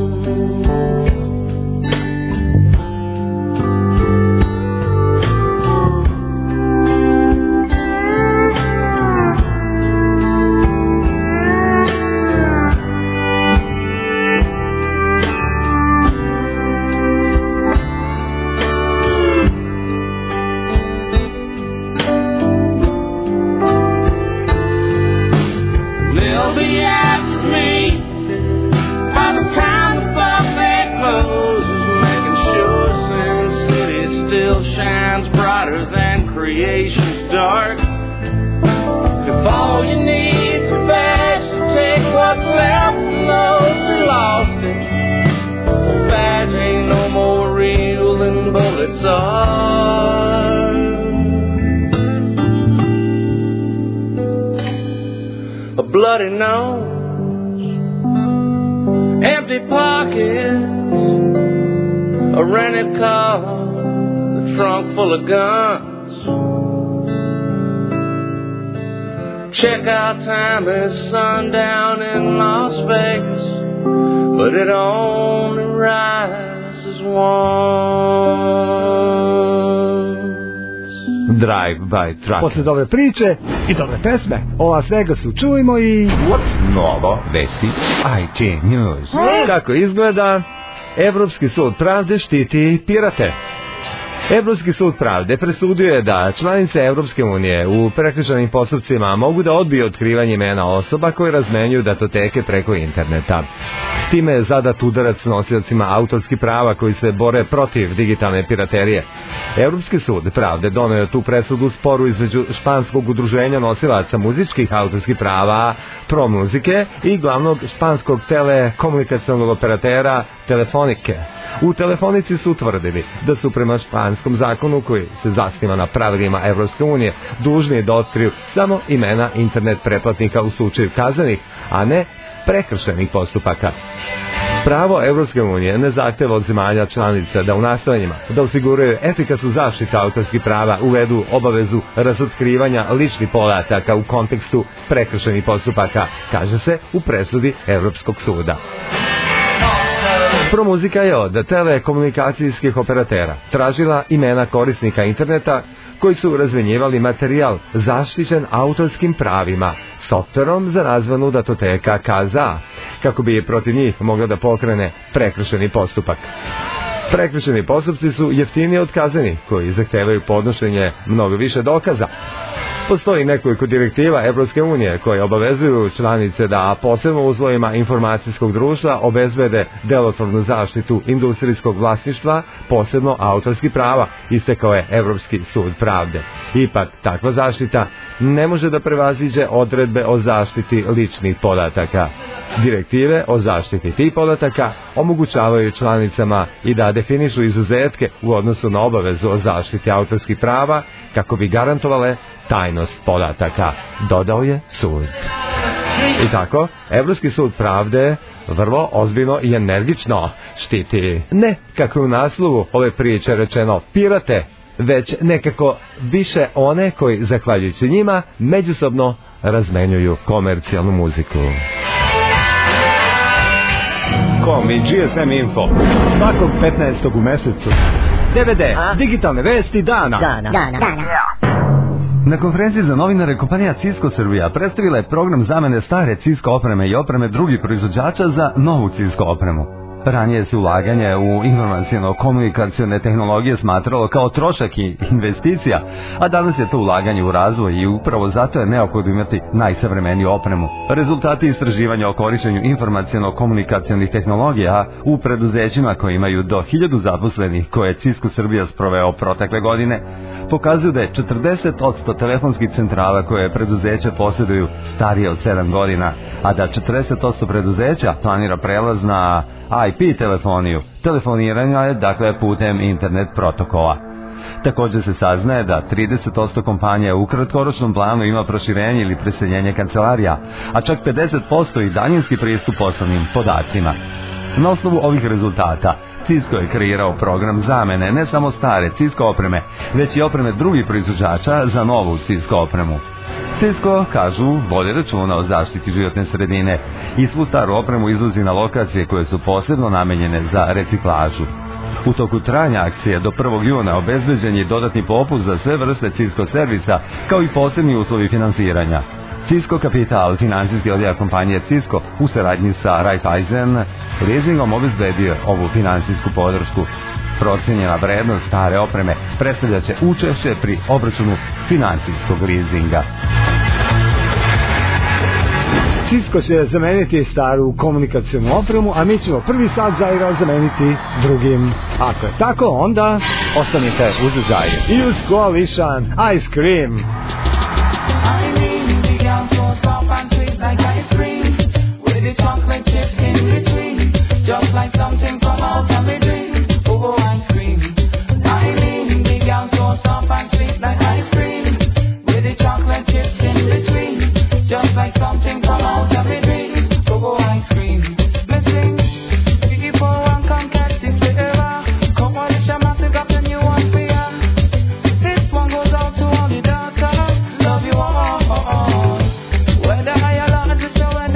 Bloody nose, empty pockets, a rented car, the trunk full of guns. Checkout time is sundown in Las Vegas, but it only rises once. Drive by Truckers. Posle dobre priče i dobre pesme o Las Vegasu čujemo i What's novo vesti I T News. Kako izgleda, Evropski sud pravde štiti pirate. Evropski sud pravde presudio je da članice Evropske unije u prekršajnim postupcima mogu da odbiju otkrivanje imena osoba koje razmenjuju datoteke preko interneta. Time je zadat udarac nosiocima autorskih prava koji se bore protiv digitalne piraterije. Evropski sud pravde doneo tu presudu sporu između španskog udruženja nosilaca muzičkih autorskih prava ProMusike i glavnog španskog telekomunikacionog operatera telefonike. U telefonici su utvrdili da su prema španskom zakonu koji se zasniva na pravilima Evropske unije dužni da otkriju samo imena internet pretplatnika u slučaju kaznenih, a ne prekršajnih postupaka. Pravo Evropske unije ne zahteva od zemalja članica da u nastojanjima da osiguraju efikasnu zaštitu autorskih prava uvedu obavezu razotkrivanja ličnih podataka u kontekstu prekršajnih postupaka, kaže se u presudi Evropskog suda. Promuzika je od telekomunikacijskih operatera tražila imena korisnika interneta koji su razmenjivali materijal zaštićen autorskim pravima softverom za razvanu datoteka Kaza, kako bi je protiv njih mogla da pokrene prekršajni postupak. Prekršajni postupci su jeftiniji od kaznenih, koji zahtevaju podnošenje mnogo više dokaza. Postoji nekoliko direktiva Evropske unije koje obavezuju članice da posebno u uslovima informacijskog društva obezbede delotvornu zaštitu industrijskog vlasništva, posebno autorskih prava, istekao je Evropski sud pravde. Ipak, takva zaštita ne može da prevaziđe odredbe o zaštiti ličnih podataka. Direktive o zaštiti tih podataka omogućavaju članicama i da definišu izuzetke u odnosu na obavezu o zaštiti autorskih prava kako bi garantovale tajnost podataka, dodao je sud. I tako, Evropski sud pravde vrlo ozbiljno i energično štiti, ne kako u naslovu ove priče rečeno pirate, već nekako više one koji, zahvaljujući njima, međusobno razmenjuju komercijalnu muziku. Com i G S M Info svakog petnaestog u mesecu. D V D, a? Digitalne vesti dana. Dana. Dana. Dana. Na konferenciji za novinare kompanija Cisco Srbija predstavila je program zamene stare Cisco opreme i opreme drugih proizvođača za novu Cisco opremu. Ranije se ulaganje u informaciono-komunikacione tehnologije smatralo kao trošak i investicija, a danas je to ulaganje u razvoj i upravo zato je neophodno imati najsavremeniju opremu. Rezultati istraživanja o korišćenju informaciono-komunikacionih tehnologija u preduzećima koje imaju do hiljadu zaposlenih koje je Cisco Srbija sproveo protekle godine pokazuju da je četrdeset posto telefonskih centrala koje preduzeće posjeduju starije od sedam godina, a da četrdeset posto preduzeća planira prelaz na I P telefoniju. Telefoniranja je dakle putem internet protokola. Također se saznaje da trideset posto kompanija u kratkoročnom planu ima proširenje ili preseljenje kancelarija, a čak pedeset posto i daljinski pristup poslovnim podacima. Na osnovu ovih rezultata, Cisco je kreirao program zamene ne samo stare Cisco opreme, već i opreme drugih proizvođača za novu Cisco opremu. Cisco, kažu, vodi računa o zaštiti životne sredine i svu staru opremu izvozi na lokacije koje su posebno namenjene za reciklažu. U toku trajanja akcije do prvog juna obezbeđen je dodatni popust za sve vrste Cisco servisa, kao i posebni uslovi finansiranja. Cisco Capital, financijski odjel kompanije Cisco, u saradnji sa Raiffeisen leasingom obezbedio ovu finansijsku podršku. Procenjena vrednost stare opreme predstavljaće učešće pri obračunu finansijskog leasinga. Cisco će zameniti staru komunikacijonu opremu, a mi ćemo prvi sat zaira zameniti drugim. Ako je tako, onda ostanite uz zair. Use Coalition Ice Cream. Just like something from out of a dream. Oh, ice cream. I mean, big and so soft and sweet like ice cream. With the chocolate chips in between. Just like something from out of a dream. Oh, ice cream. Missing. Biggie for one, come catch the flavor. Come on, it's a massive got the new one for ya. This one goes out to all the dancers. Love you all. Whether I allow it to show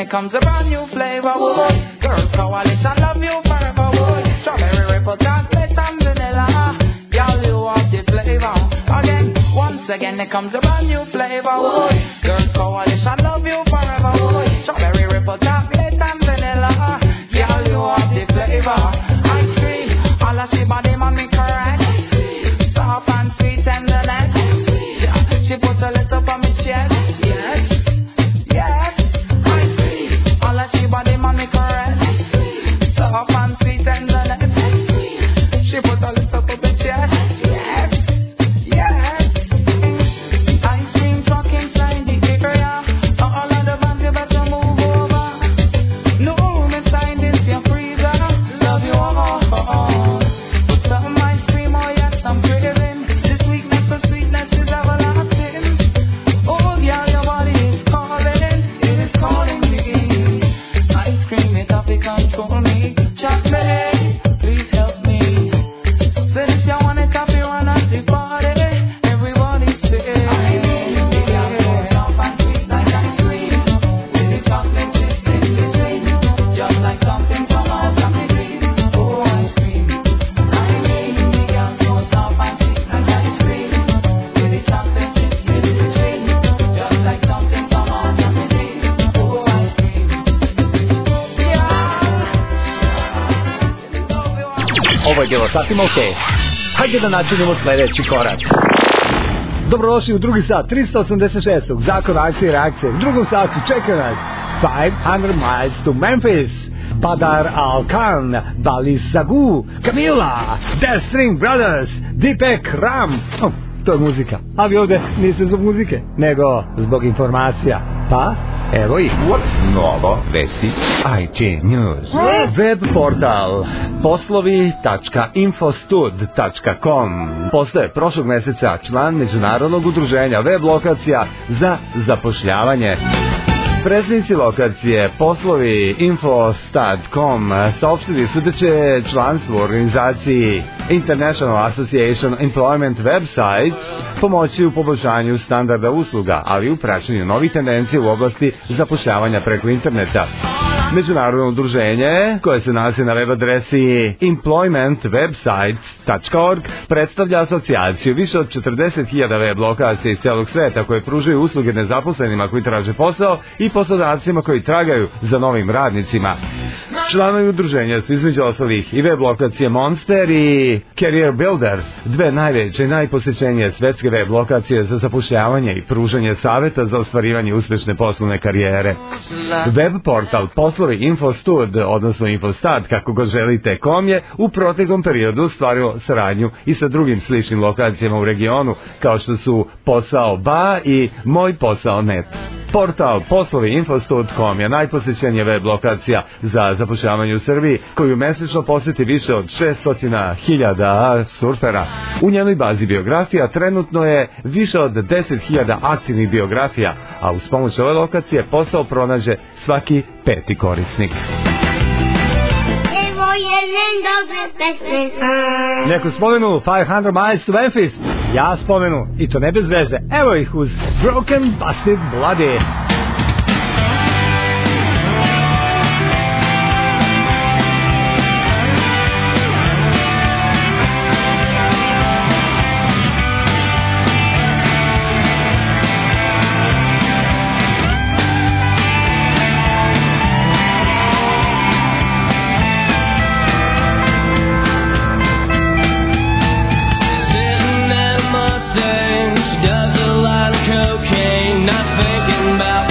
it comes a brand new flavor, wood. Girls Coalition, love you forever, wood. Strawberry ripple chocolate and vanilla. Girl, you have the flavor. Again, once again, it comes a brand new flavor, wood. Girls Coalition, love you forever, wood. Strawberry ripple chocolate and vanilla. Girl, you have the flavor. Ice cream, all I see body man me correct. Soft and sweet tenderness. Yeah, she put a little on me chest. Yes, yes. Ice cream, all I see body man me correct. Soft and sweet tenderness. She put a little on me chest. Yes, yes. Ice cream truck inside the area. All of the bands you better move over. No room inside this your freezer. Love you all. Put some ice cream, oh yes, I'm craving. This sweetness, the sweetness is everlasting. Oh yeah, your body is calling, it is calling me. Ice cream, it have to control me. Chocolate, please help me. Say this, you want it, have to run at the party. Everybody say, I need the girl, soft and sweet like ice cream. With the chocolate chips in between, just like something from out of my dream. Oh, ice cream. I need the girl, so soft and sweet like ice cream. With the chocolate chips in between, just like something from out of my dream. Oh, ice cream. Ovo je bilo satima ok. Hajde da načinimo sledeći korak. Dobrodošli u drugi sat tristo osamdeset šestog Zakon akcije i reakcije. U drugom satu čeka nas five hundred miles to Memphis, Badar Al-Khan, Bali Sagu, Camila, The String Brothers, Deepak Ram. Oh, to je muzika. A vi ovde niste zbog muzike, nego zbog informacija. Pa, evo ih. What's novo? Vesti I T News. Web portal poslovi tačka infostud tačka com postaje prošlog meseca član međunarodnog udruženja web lokacija za zapošljavanje. Predstavnici lokacije poslovi infostud tačka com saopštili su da će članstvo u organizaciji International Association Employment Websites pomoći u poboljšanju standarda usluga, ali i u praćenju novih tendencija u oblasti zapošljavanja preko interneta. Međunarodno udruženje, koje se nalazi na web adresi employment websites tačka org, predstavlja asocijaciju više od četrdeset hiljada web lokacija iz celog sveta koje pružaju usluge nezaposlenima koji traže posao i poslodavcima koji tragaju za novim radnicima. Članovi udruženja su između ostalih i web lokacije Monster i Career Builder, dve najveće i najposećenije svetske web lokacije za zapošljavanje i pružanje saveta za ostvarivanje uspešne poslovne karijere. Web portal poslovi Infostud, odnosno Infostud, kako god želite, kom je u proteklom periodu stvario saradnju i sa drugim sličnim lokacijama u regionu, kao što su Posao Ba i Moj posao tačka net. Portal poslovi infostud tačka com je najposećenija web lokacija za zapošljavanje u Srbiji, koju mesečno poseti više od šesto hiljada surfera. U njenoj bazi biografija trenutno je više od deset hiljada aktivnih biografija, a uz pomoć ove lokacije posao pronađe svaki peti korisnik. Neko spomenu five hundred miles to Memphis, ja spomenu, i to ne bez veze, evo ih uz Broken Busted Bloody. Does a lot of cocaine, not thinking about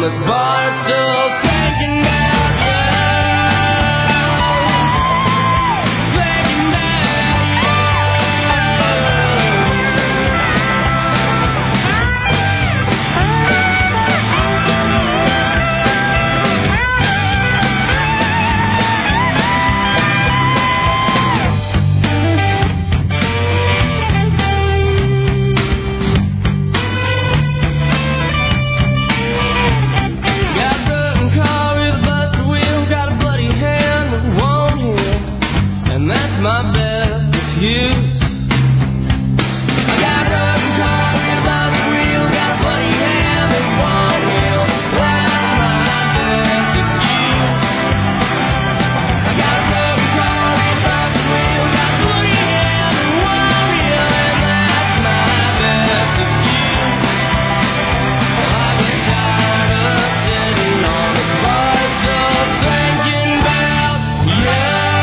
this bar, still thinking about you. Thinking my best excuse. I got a broken car with a busted wheel, got a bloody hand and one wheel. That's my best excuse. I got a broken car with a busted wheel, got a bloody hand and one wheel, and that's my best excuse. I've been tired of sitting on this bar, just thinking about you.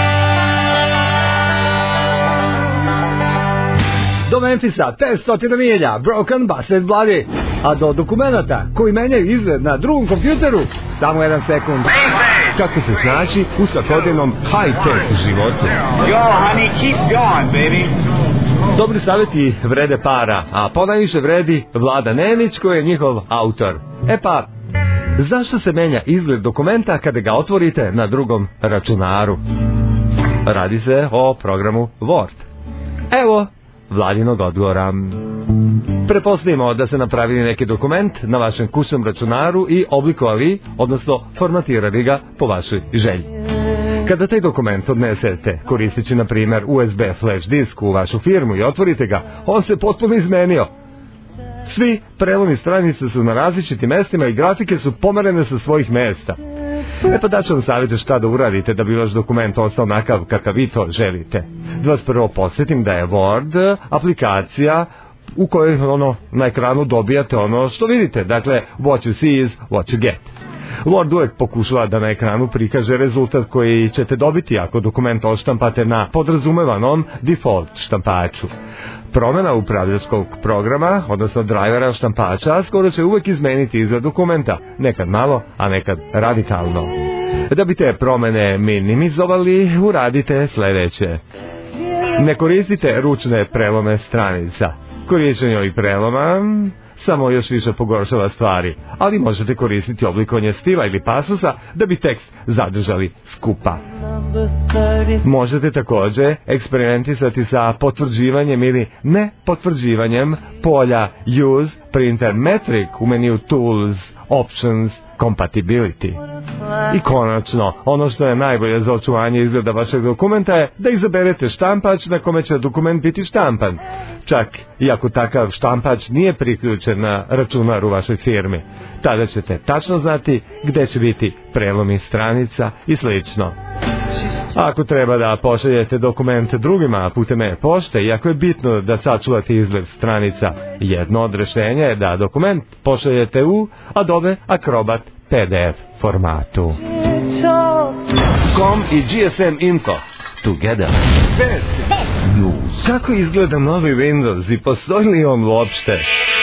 Do Memphisa, petsto milja, Broken Busted Bloody, a do dokumenata koji menjaju izgled na drugom kompjuteru, samo jedan sekund. Kako se snaći u svakodnevnom high-tech životu. Go, honey, keep going, baby. Dobri savjeti vrede para, a ponajviše vredi Vlada Nenić koji je njihov autor. E pa, zašto se menja izgled dokumenta kada ga otvorite na drugom računaru? Radi se o programu Word. Evo Vladinog odgovora. Prepostavimo da ste napravili neki dokument na vašem kućnom računaru i oblikovali, odnosno formatirali ga po vašoj želji. Kada taj dokument odnesete, koristeći na primjer U S B flash disk u vašu firmu i otvorite ga, on se potpuno izmenio. Svi prelomi stranice su na različitim mestima i grafike su pomerene sa svojih mesta. E pa daću vam savjete šta da uradite da bi vaš dokument ostao onakav kakav vi to želite. Da vas prvo podsjetim da je Word aplikacija u kojoj ono, na ekranu dobijate ono što vidite. Dakle, what you see is what you get. Word uvek pokušava da na ekranu prikaže rezultat koji ćete dobiti ako dokument odštampate na podrazumevanom default štampaču. Promjena upravljačkog programa, odnosno drajvera štampača, skoro će uvek izmeniti izgled dokumenta, nekad malo, a nekad radikalno. Da bi te promjene minimizovali, uradite sljedeće. Ne koristite ručne prelome stranica. Korištenje ovih preloma samo još više pogoršava stvari, ali možete koristiti oblikovanje stila ili pasusa da bi tekst zadržali skupa. Možete također eksperimentisati sa potvrđivanjem ili ne potvrđivanjem polja Use Printer Metric u meniju Tools, Options, Compatibility. I konačno, ono što je najbolje za očuvanje izgleda vašeg dokumenta je da izaberete štampač na kome će dokument biti štampan. Čak i ako takav štampač nije priključen na računar u vašoj firmi. Tada ćete tačno znati gdje će biti prelomi stranica i slično. Ako treba da pošaljete dokument drugima putem e-pošte, iako je bitno da sačuvate izgled stranica, jedno od rješenja je da dokument pošaljete u Adobe Acrobat P D F formatu. Com i G S M Info Together. Best news. Kako izgleda novi Windows i postoji li on uopšte?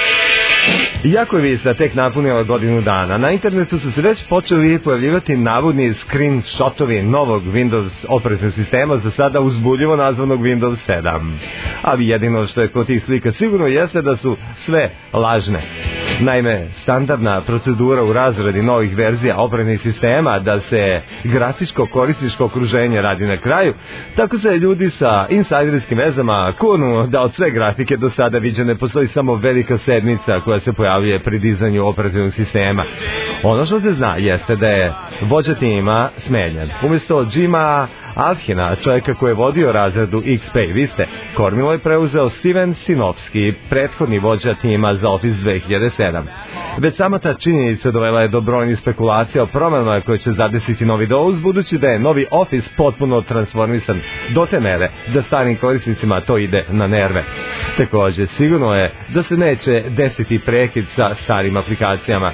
Iako je Vista tek napunila godinu dana, na internetu su se već počeli pojavljivati navodni screenshotovi novog Windows operativnog sistema, za sada uzbudljivo nazvanog Windows sedam. Ali jedino što je kod tih slika sigurno jeste da su sve lažne. Naime, standardna procedura u razradi novih verzija operativnih sistema da se grafičko korisničko okruženje radi na kraju, tako se ljudi sa insajderskim vezama kunu da od sve grafike do sada viđene postoji samo velika sedmica koja se pojavljuje pri dizanju operativnog sistema. Ono što se zna jeste da je vođa tima smenjen. Umjesto Jima Alhina, čovjeka koji je vodio razredu X P Viste, kormilo je preuzeo Steven Sinofsky, prethodni vođa tima za Office dve hiljade sedam. Već sama ta činjenica dovela je do brojnih spekulacija o promjenama koje će zadesiti novi Windows, budući da je novi Office potpuno transformisan do te mere da starim korisnicima to ide na nerve. Također, sigurno je da se neće desiti prekid sa starim aplikacijama.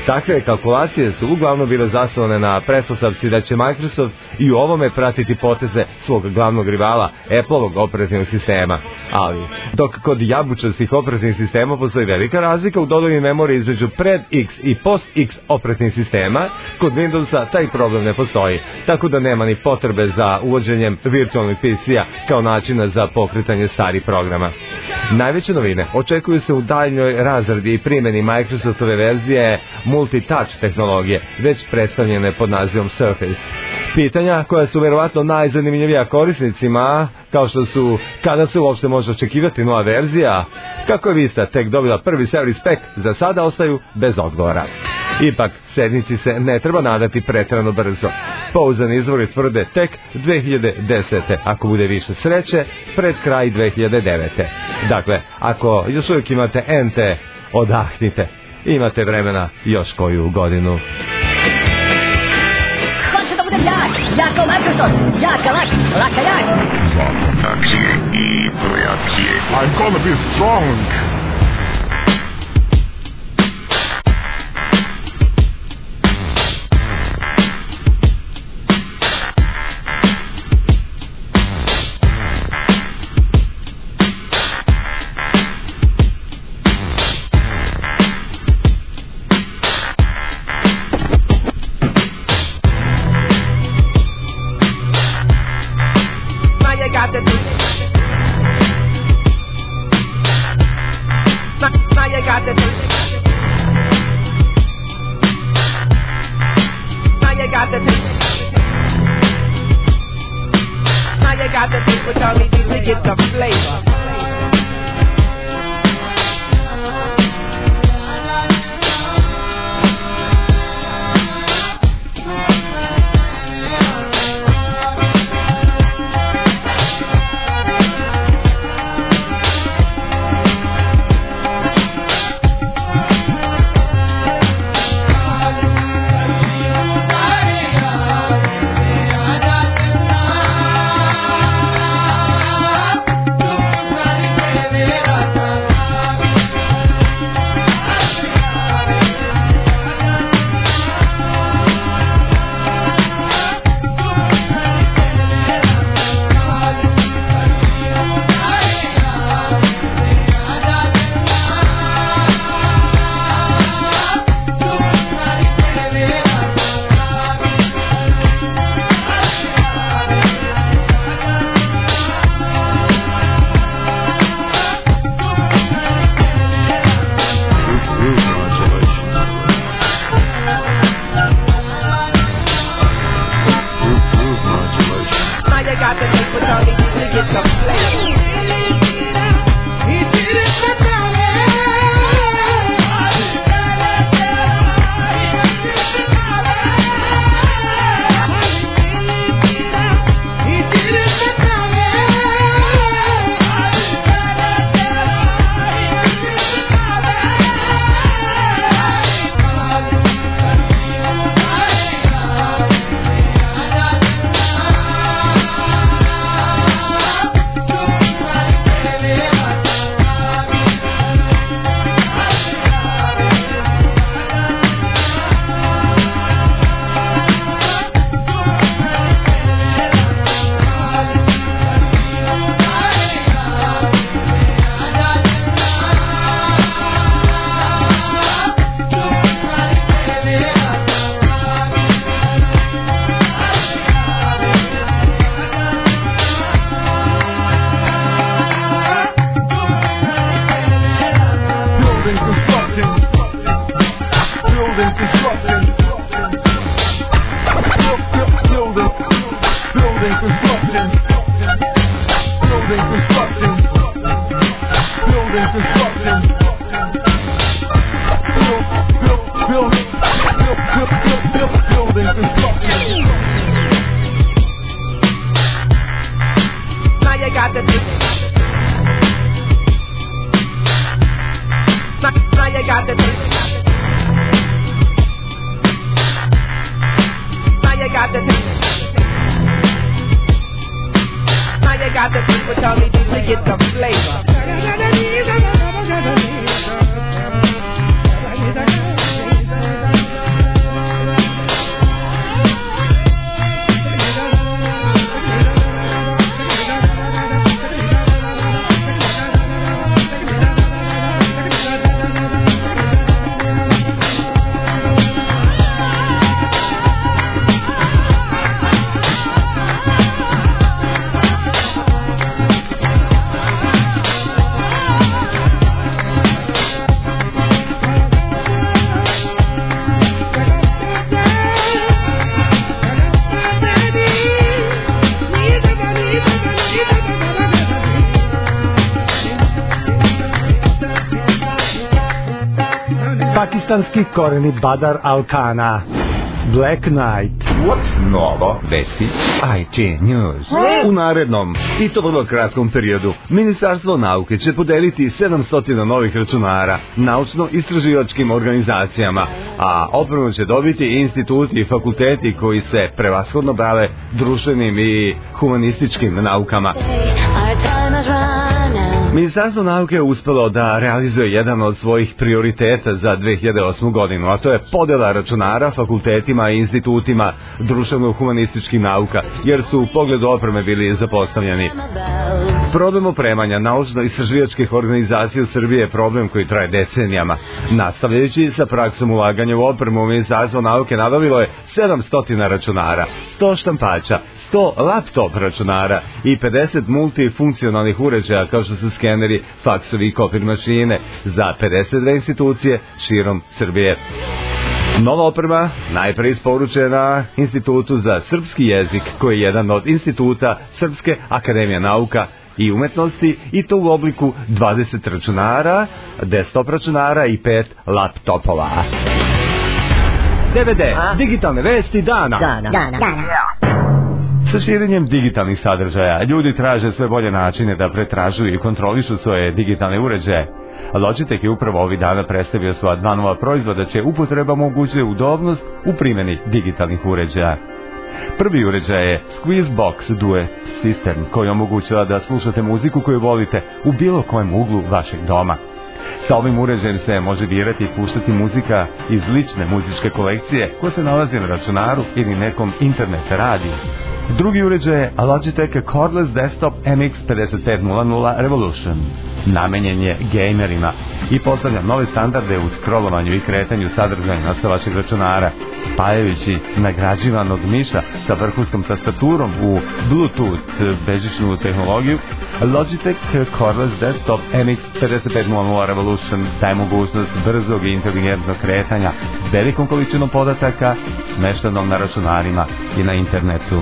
Takve kalkulacije su uglavnom bile zasnovane na pretpostavci da će Microsoft i u ovome pratiti poteze svog glavnog rivala, Appleovog operativnog sistema. Ali, dok kod jabučastih operativnih sistema postoji velika razlika u dodani memoriji između pred-X i post-X operativnih sistema, kod Windowsa taj problem ne postoji, tako da nema ni potrebe za uvođenjem virtualnih P C-a kao načina za pokretanje starih programa. Najveće novine očekuju se u daljnjoj razradi i primjeni Microsoftove verzije multi-touch tehnologije, već predstavljene pod nazivom Surface. Pitanja koja su verovatno najzanimljivija korisnicima, kao što su kada se uopšte može očekivati nova verzija, kako je Vista tek dobila prvi servis pack, za sada ostaju bez odgovora. Ipak, sednici se ne treba nadati pretrano brzo. Pouzdani izvori tvrde tek dve hiljade desete, ako bude više sreće, pred kraj dve hiljade devete. Dakle, ako još uvijek imate ente, odahnite. Imate vremena još koju godinu. Hoće da budem jak, jak kao Microsoft, jak kao lak, laka jak. Za akcije i projekcije. I'm gonna be strong. britanski koreni Badar Al-Kana. Black Knight. What's novo? Vesti I T News. U narednom, i to vrlo kratkom periodu, Ministarstvo nauke će podeliti sedamsto novih računara naučno-istraživačkim organizacijama, a opremu će dobiti instituti i fakulteti koji se prevashodno bave društvenim i humanističkim naukama. Ministarstvo nauke je uspelo da realizuje jedan od svojih prioriteta za dve hiljade osmu godinu, a to je podela računara fakultetima i institutima društveno-humanističkih nauka, jer su u pogledu opreme bili zapostavljeni. Problem opremanja naučno-istraživačkih organizacija u Srbiji je problem koji traje decenijama. Nastavljajući sa praksom ulaganja u opremu, Ministarstvo nauke nabavilo je sedamsto računara, sto štampača, sto laptop računara i pedeset multifunkcionalnih uređaja kao što su skeneri, faksovi i kopir mašine za pedeset dve institucije širom Srbije. Nova oprema najpre isporučena Institutu za srpski jezik, koji je jedan od instituta Srpske akademije nauka i umetnosti, i to u obliku dvadeset računara, desktop računara i pet laptopova. D V D, digitalne vesti dana. Dana. Dana. Dana. Sa širenjem digitalnih sadržaja, ljudi traže sve bolje načine da pretražuju i kontrolišu svoje digitalne uređaje. Logitech je upravo ovih dana predstavio svoja dva nova proizvoda čija upotreba omogućuje udobnost u primjeni digitalnih uređaja. Prvi uređaj je Squeezebox Duet System, koji omogućava da slušate muziku koju volite u bilo kojem uglu vašeg doma. Sa ovim uređajem se može birati i puštati muzika iz lične muzičke kolekcije koja se nalazi na računaru ili nekom internet radiju. Drugi uređaj je Logitech Cordless Desktop M X pedeset pet hiljada Revolution. Namenjen je gamerima i postavlja nove standarde u scrollovanju i kretanju sadržaja sa vašeg računara, spajajući nagrađivanog miša sa vrhunskom tastaturom u Bluetooth bežičnu tehnologiju. Logitech Cordless Desktop M X pedeset pet hiljada Revolution daje mogućnost brzog i inteligentnog kretanja s velikom količinom podataka smeštenom na računarima i na internetu.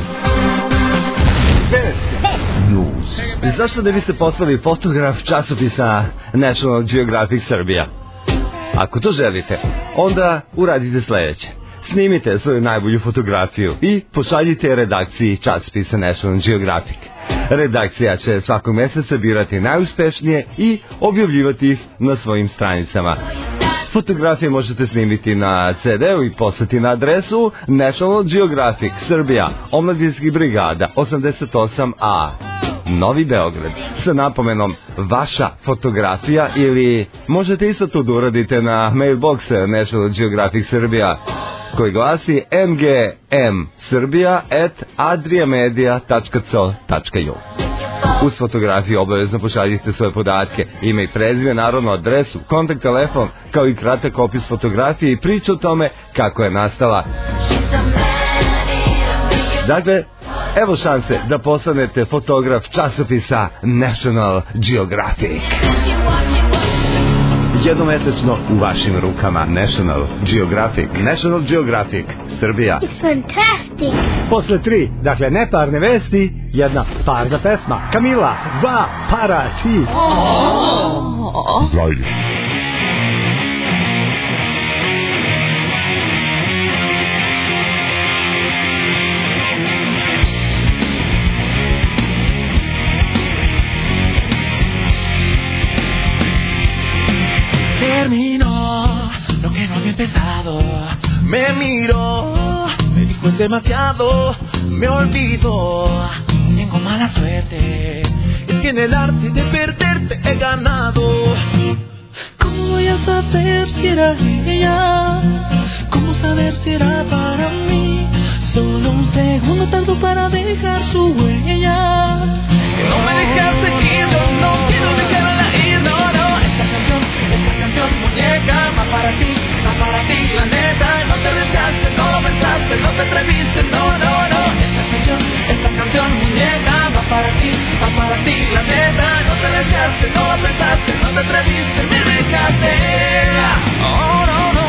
News. Zašto da biste poslali fotograf časopisa National Geographic Srbija? Ako to želite, onda uradite sljedeće. Snimite svoju najbolju fotografiju i pošaljite redakciji časopisa National Geographic. Redakcija će svakog mjeseca birati najuspešnije i objavljivati ih na svojim stranicama. Fotografije možete snimiti na C D-u i poslati na adresu National Geographic Srbija, Omladinskih brigada osamdeset osam A, Novi Beograd, sa napomenom vaša fotografija, ili možete isto to da uradite na mailbox National Geographic Srbija, koji glasi m g m srbija at adriamedia tačka co tačka ju. Uz fotografiju obavezno pošaljite svoje podatke, ime i prezime, narodnu adresu, kontakt telefon, kao i kratak opis fotografije i priču o tome kako je nastala. Dakle, evo šanse da postanete fotograf časopisa National Geographic. Jednomesečno u vašim rukama. National Geographic. National Geographic Srbija. Fantastic. Posle tri, dakle neparne vesti, jedna parna pesma. Kamila, va, para, ti. Zajdi. Terminó lo que no había empezado. Me miró, me dijo es demasiado. Me olvidó, tengo mala suerte. Es que en el arte de perderte he ganado. ¿Cómo voy a saber si era ella? ¿Cómo saber si era para mí? Solo un segundo tardó para dejar su huella. Que no me dejas seguir, yo no quiero dejarla ir, no, no. Esta canción, esta canción muñeca, va para ti, va para ti, la neta. No te deseaste, no lo pensaste, no te atreviste, no, no, no. Esta canción, esta canción muñeca, va para ti, va para ti, la neta. No te deseaste, no lo pensaste, no te atreviste, me dejaste. Oh, no, no,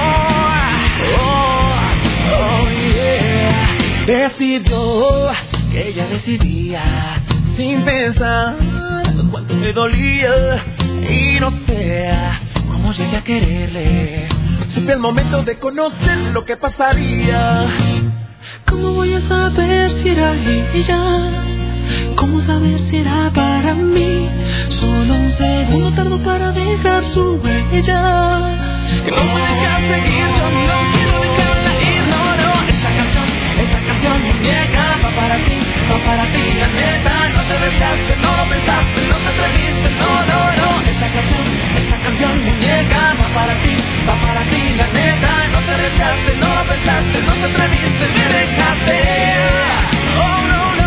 oh, oh, yeah. Decidió que ella decidía sin pensar cuánto me dolía y no sé cómo llegué a quererle. supe al momento de conocer lo que pasaría. ¿Cómo voy a saber si era ella? ¿Cómo saber si era para mí? Solo un segundo tardo para dejar su huella. Que no me dejas seguir, yo no quiero dejarla ir, no, no. Esta canción, esta canción muñeca va para ti, va para ti, la neta. No te dejaste, no lo pensaste, no te atreviste, no, no, no. Esta canción, esta canción muñeca va para ti, va para ti, la neta. No te dejaste, no lo pensaste, no te atreviste, me dejaste. Oh, no, no.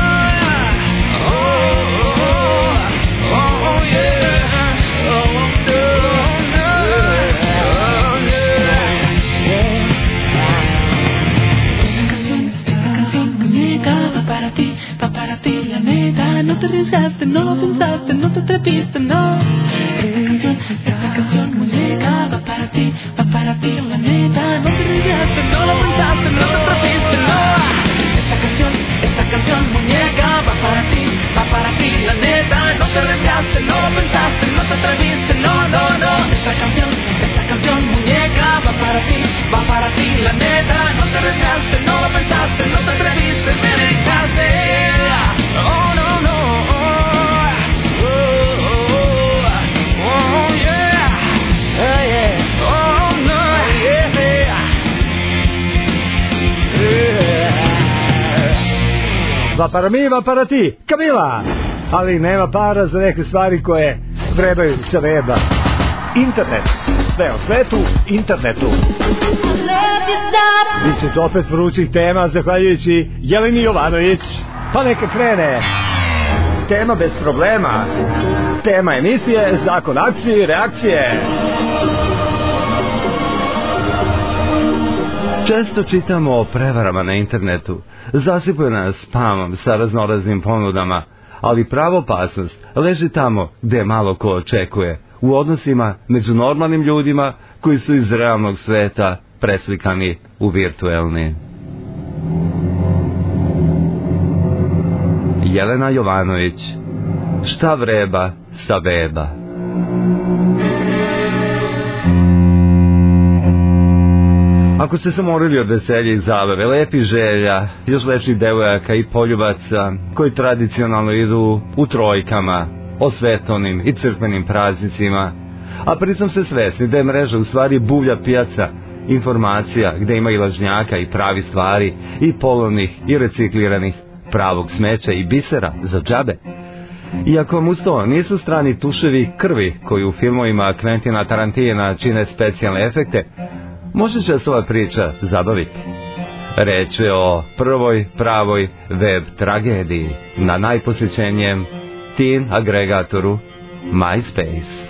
Para ti, va para ti, la neta. No te arriesgaste, no lo pensaste, no te atreviste, no. Esta canción, esta canción muñeca va para ti, va para ti, la neta. No te arriesgaste, no lo pensaste, no te atreviste, no. Esta canción, esta canción muñeca va para ti, va para ti, la neta. No te arriesgaste, no lo pensaste, no te atreviste, no, no, no. Esta canción, esta canción muñeca va para ti, va para ti, la neta. No te arriesgaste, no lo pensaste, no te atreviste, me dejaste. Oh, no, no. Oh, oh, oh, yeah. Oh, yeah. Oh, no, yeah. Yeah. Va para mi, va para ti, Kamila. Ali nema para za neke stvari koje trebaju se reda. Internet. Sve o svetu, internetu. Biće opet vrućih tema zahvaljujući Jeleni Jovanović. Pa neka krene. Tema bez problema. Tema emisije, zakon akcije i reakcije. Često čitamo o prevarama na internetu. Zasipaju nas spamom sa raznoraznim ponudama, ali prava opasnost leži tamo gde malo ko očekuje, u odnosima među normalnim ljudima koji su iz realnog sveta preslikani u virtuelni. Jelena Jovanović. Šta vreba sa beba? Ako ste se morili od veselja i zabave, lepih želja, još lepših devojaka i poljubaca koji tradicionalno idu u trojkama, o svetovnim i crkvenim praznicima, a pritom ste svesni da je mreža u stvari buvlja pijaca informacija gde ima i lažnjaka i pravi stvari i polovnih i recikliranih, pravog smeća i bisera za džabe. Iako vam uz to nisu strani tuševi krvi koji u filmovima Quentina Tarantina čine specijalne efekte, može će se ova priča zabaviti. Reč je o prvoj pravoj web tragediji na najposjećenijem teen agregatoru MySpace.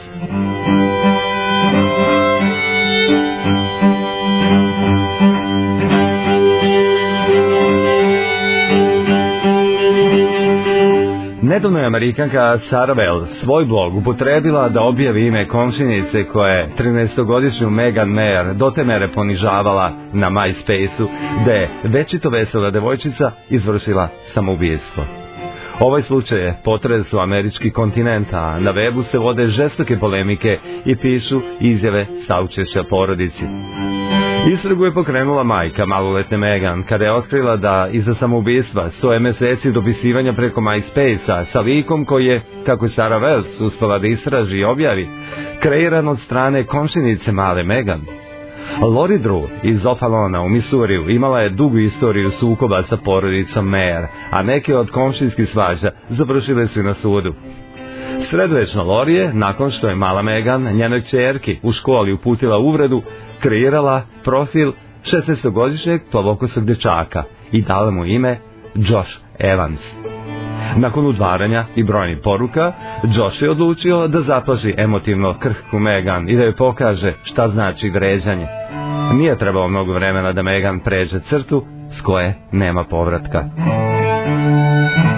Nedavno je Amerikanka Sarah Bell svoj blog upotrebila da objavi ime komšinice koja je trinaestogodišnju Megan Mayer do te mere ponižavala na MySpace-u, da je večito vesela devojčica izvršila samoubistvo. Ovaj slučaj je potresao američki kontinent, a na webu se vode žestoke polemike i pišu izjave saučešća porodici. Istragu je pokrenula majka maloletne Megan kada je otkrila da iza samoubistva stoje meseci dopisivanja preko MySpace-a sa likom koji je, kako je Sarah Wells uspela da istraži i objavi, kreiran od strane komšinice male Megan. Lori Drew iz O'Fallona u Missouriju imala je dugu istoriju sukoba sa porodicom Mayer, a neke od komšinskih svađa završile su na sudu. Sredvečno Lori je, nakon što je mala Megan njenoj kćerki u školi uputila uvredu, kreirala profil šesnaestogodišnjeg plavokosog dečaka i dala mu ime Josh Evans. Nakon udvaranja i brojnih poruka, Josh je odlučio da zaplaši emotivno krhku Megan i da joj pokaže šta znači vređanje. Nije trebalo mnogo vremena da Megan pređe crtu s koje nema povratka.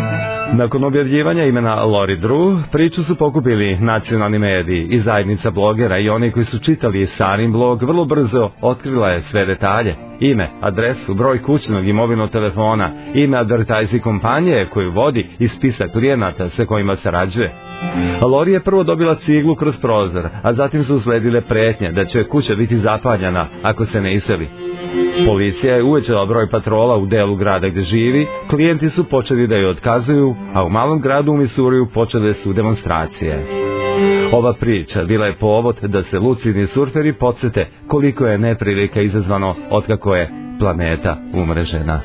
Nakon objavljivanja imena Lori Drew, priču su pokupili nacionalni mediji i zajednica blogera i oni koji su čitali Sarin blog vrlo brzo otkrila je sve detalje. Ime, adresu, broj kućnog i mobilnog telefona, ime advertising kompanije koju vodi i spisak klijenata sa kojima sarađuje. Lori je prvo dobila ciglu kroz prozor, a zatim su usledile pretnje da će kuća biti zapaljena ako se ne iseli. Policija je uvećala broj patrola u delu grada gde živi, klijenti su počeli da joj otkazuju, a u malom gradu u Misuriju počele su demonstracije. Ova priča bila je povod da se lucidni surferi podsete koliko je neprilika izazvano otkako je planeta umrežena.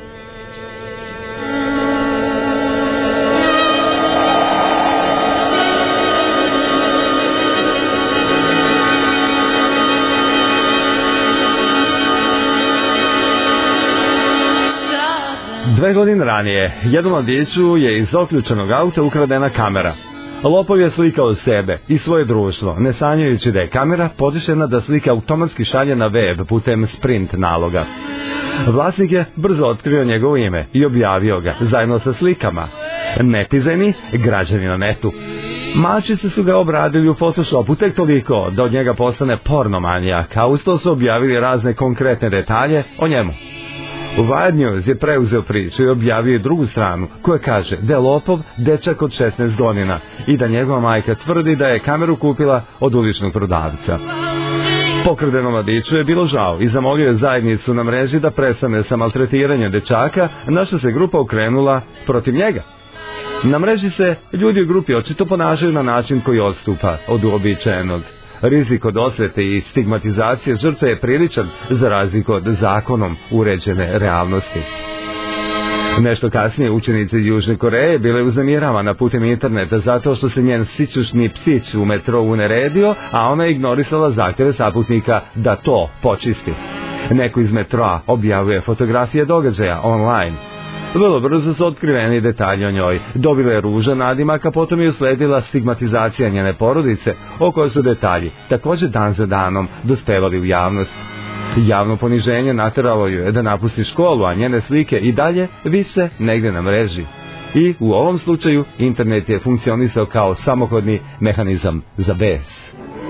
Dve godine ranije, jednom mladiću je iz otključenog auta ukradena kamera. Lopov je slikao sebe i svoje društvo, ne sanjajući da je kamera podešena da slika automatski šalje na web putem sprint naloga. Vlasnik je brzo otkrio njegovo ime i objavio ga, zajedno sa slikama. Netizeni, građani na netu. Mačice su ga obradili u Photoshopu tek toliko da od njega postane pornomanijak, a uz to su objavili razne konkretne detalje o njemu. Wired News je preuzeo priču i objavio drugu stranu koja kaže da je lopov dečak od šesnaest godina i da njegova majka tvrdi da je kameru kupila od uličnog prodavca. Pokradenom mladiću je bilo žao i zamolio je zajednicu na mreži da prestane sa maltretiranjem dečaka, na što se grupa okrenula protiv njega. Na mreži se ljudi u grupi očito ponašaju na način koji odstupa od uobičajenog. Rizik od osvete i stigmatizacije žrtve je priličan za razliku od zakonom uređene realnosti. Nešto kasnije učenica iz Južne Koreje bila je uznemiravana putem interneta zato što se njen sićušni psić u metrou uneredio, a ona je ignorisala zahtjeve saputnika da to počisti. Neko iz metroa objavuje fotografije događaja online. Vrlo brzo su otkriveni detalji o njoj. Dobila je ružan nadimak, a potom je usledila stigmatizacija njene porodice, o kojoj su detalji također dan za danom dospevali u javnost. Javno poniženje nateralo ju je da napusti školu, a njene slike i dalje vise negdje na mreži. I u ovom slučaju internet je funkcionisao kao samohodni mehanizam za bes.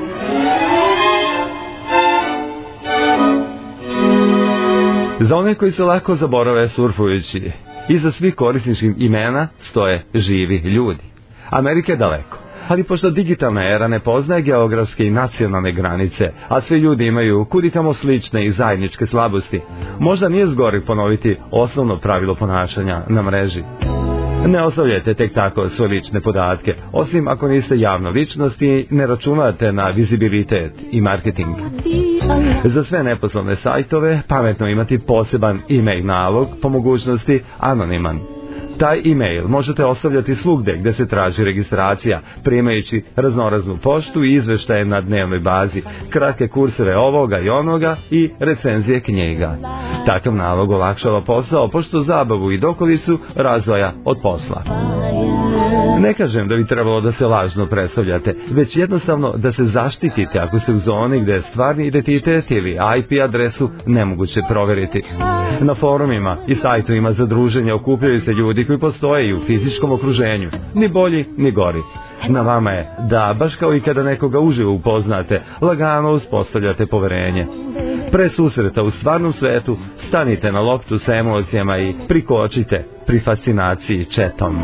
Za one koji se lako zaborave surfujući, iza svih korisničkih imena stoje živi ljudi. Amerika je daleko, ali pošto digitalna era ne poznaje geografske i nacionalne granice, a svi ljudi imaju kudikamo slične i zajedničke slabosti, možda nije zgoreg ponoviti osnovno pravilo ponašanja na mreži. Ne ostavljajte tek tako svoje lične podatke, osim ako niste javna ličnost i ne računate na vizibilitet i marketing. Za sve neposlovne sajtove pametno imati poseban e-mail nalog, po mogućnosti anoniman. Taj e-mail možete ostavljati svugde gde se traži registracija, primajući raznoraznu poštu i izveštaje na dnevnoj bazi, kratke kurseve ovoga i onoga i recenzije knjiga. Takav nalog olakšava posao, pošto zabavu i dokolicu razdvaja od posla. Ne kažem da bi trebalo da se lažno predstavljate, već jednostavno da se zaštitite ako ste u zoni gde je stvarni identitet ili I P adresu nemoguće proveriti. Na forumima i sajtovima za druženje okupljaju se ljudi koji postoje i u fizičkom okruženju, ni bolji ni gori. Na vama je da, baš kao i kada nekoga uživo upoznate, lagano uspostavljate poverenje. Pre susreta u stvarnom svetu stanite na loptu sa emocijama i prikočite pri fascinaciji četom.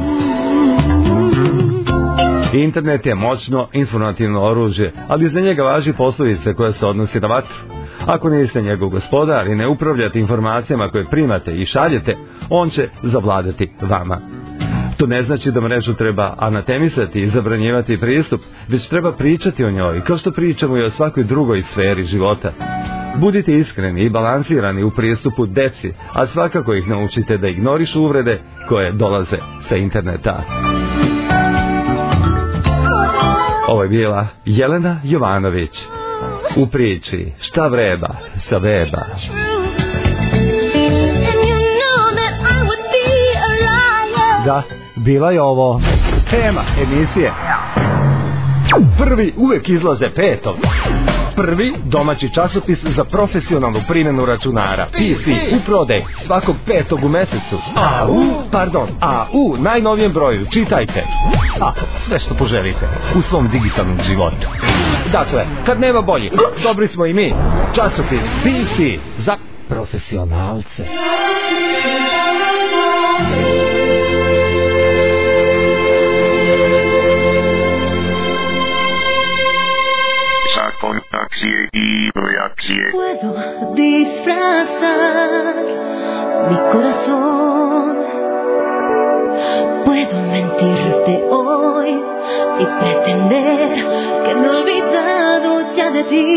Internet je moćno informativno oružje, ali za njega važi poslovica koja se odnosi na vatru. Ako niste njegov gospodar i ne upravljate informacijama koje primate i šaljete, on će zavladati vama. To ne znači da mrežu treba anatemisati i zabranjivati pristup, već treba pričati o njoj, kao što pričamo i o svakoj drugoj sferi života. Budite iskreni i balansirani u pristupu deci, a svakako ih naučite da ignorišu uvrede koje dolaze sa interneta. Ovo je bila Jelena Jovanović u priči Šta vreba sa weba. Da, bila je ovo tema emisije. Prvi uvek izlaze petom. prvi domaći časopis za profesionalnu primjenu računara. P C u prodaj svakog petog u mesecu. A u, pardon, a u najnovijem broju čitajte. A, sve što poželite u svom digitalnom životu. Dakle, kad nema bolji, dobri smo i mi. Časopis P C za profesionalce. Zakon akcije i reakcije. Puedo disfrazar mi corazón. Puedo mentirte hoy y pretender que me he olvidado ya de ti.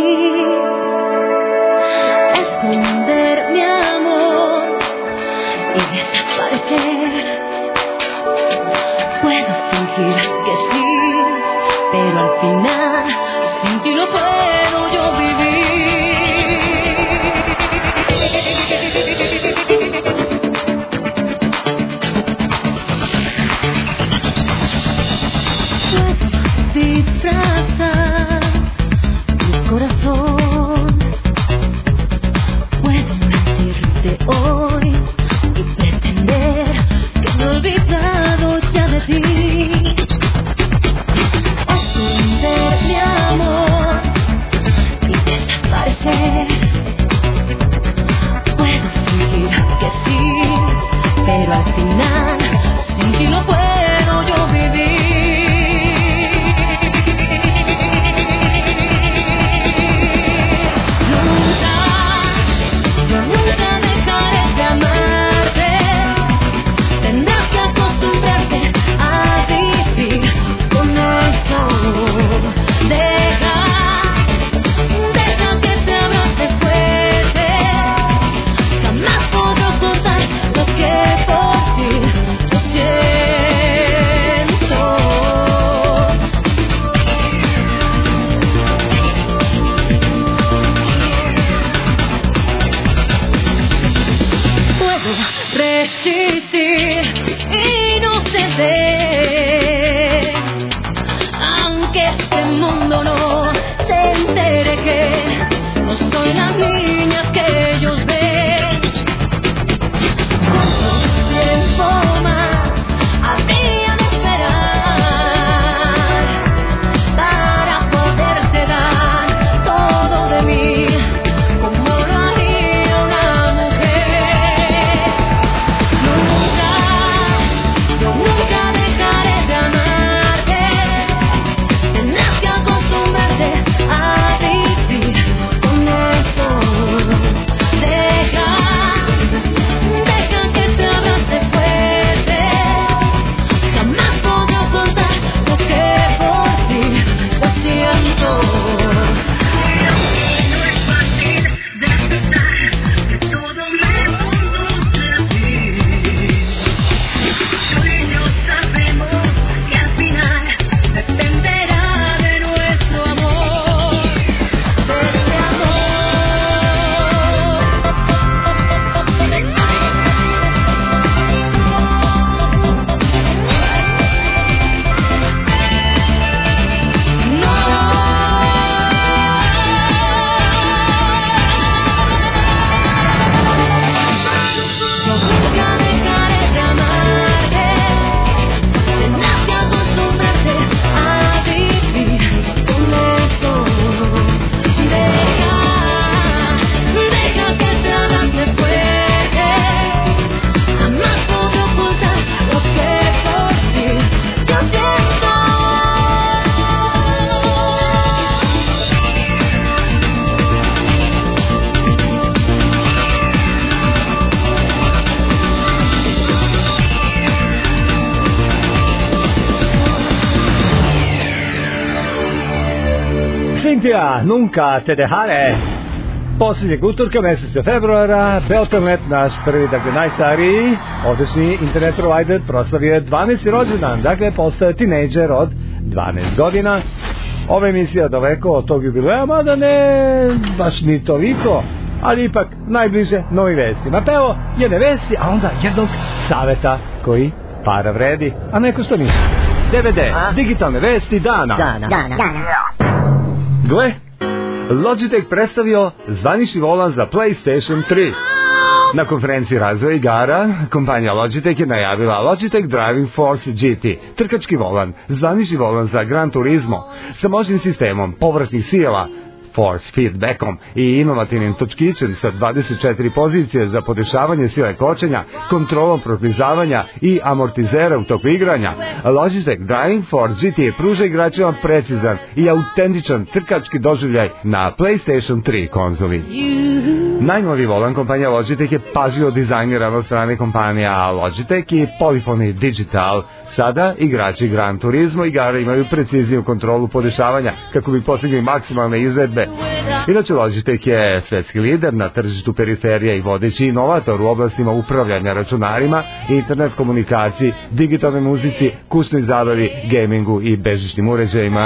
Esconder mi amor y desaparecer. Puedo fingir que sí, pero al final sin ti no puedo yo vivir. Puedo disfrazar mi corazón. Puedo mentirte hoy y pretender que me he olvidado ya de ti. Esconder mi amor y desaparecer. Puedo fingir que sí, pero al final sin ti no puedo yo vivir. Nunca, yo nunca dejaré de amarte. Tendrás que acostumbrarte a vivir con eso. Deja, deja que te abrace fuerte. Jamás podré ocultar lo que por ti yo siento. Puedo resistir y no ceder, aunque este mundo no se entere que no soy la niña que ellos ven. ¿Cuánto tiempo más habría de esperar para poderte dar todo de mí, como lo haría una mujer? Nunca, yo nunca dejaré de amarte. Tendrás que acostumbrarte a vivir con eso. Deja, deja que te abrace fuerte. Jamás podré ocultar lo que por ti yo siento. No es fácil de aceptar que todo me conduce a ti. Tú y yo sabemos que al final dependerá de nuestro amor, de este amor. Yo nunca dejaré de amarte. Tendrás que acostumbrarte a vivir con eso. Deja, deja que te abrace fuerte. Jamás podré ocultar lo que por ti yo siento. Cynthia, nunca te dejaré. Posljednjeg utorka mjeseca februara Beltelnet, naš prvi, dakle najstariji ovdašnji internet provider, proslavio je dvanaesti rođendan, dakle postaje tinejdžer od dvanaest godina. Ova emisija daleko od tog jubileja, mada ne baš ni toliko, ali ipak najbliže novim vestima. Pa evo jedne vesti, a onda jednog saveta koji para vredi, a neko što ništa. D V D, digitalne vesti dana. Dana. Dana. Dana. Gle, Logitech predstavio zvanični volan za PlayStation tri. Na konferenciji razvoja igara, kompanija Logitech je najavila Logitech Driving Force G T, trkački volan, zvanični volan za Gran Turismo, sa moćnim sistemom povratnih sila, force feedbackom i inovativnim točkićem sa dvadeset četiri pozicije za podešavanje sile kočenja, kontrolom proklizavanja i amortizera u toku igranja. Logitech Driving Force G T pruža igračima precizan i autentičan trkački doživljaj na PlayStation tri konzoli. Najnoviji volan kompanija Logitech je pažljivo dizajniran od strane kompanija Logitech i Polyphony Digital. Sada igrači Gran Turismo igara imaju precizniju kontrolu podešavanja kako bi postigli maksimalne izvedbe. Inače, Logitech je svetski lider na tržištu periferija i vodeći inovator u oblastima upravljanja računarima, internet komunikaciji, digitalnoj muzici, kućnoj zabavi, gamingu i bežičnim uređajima.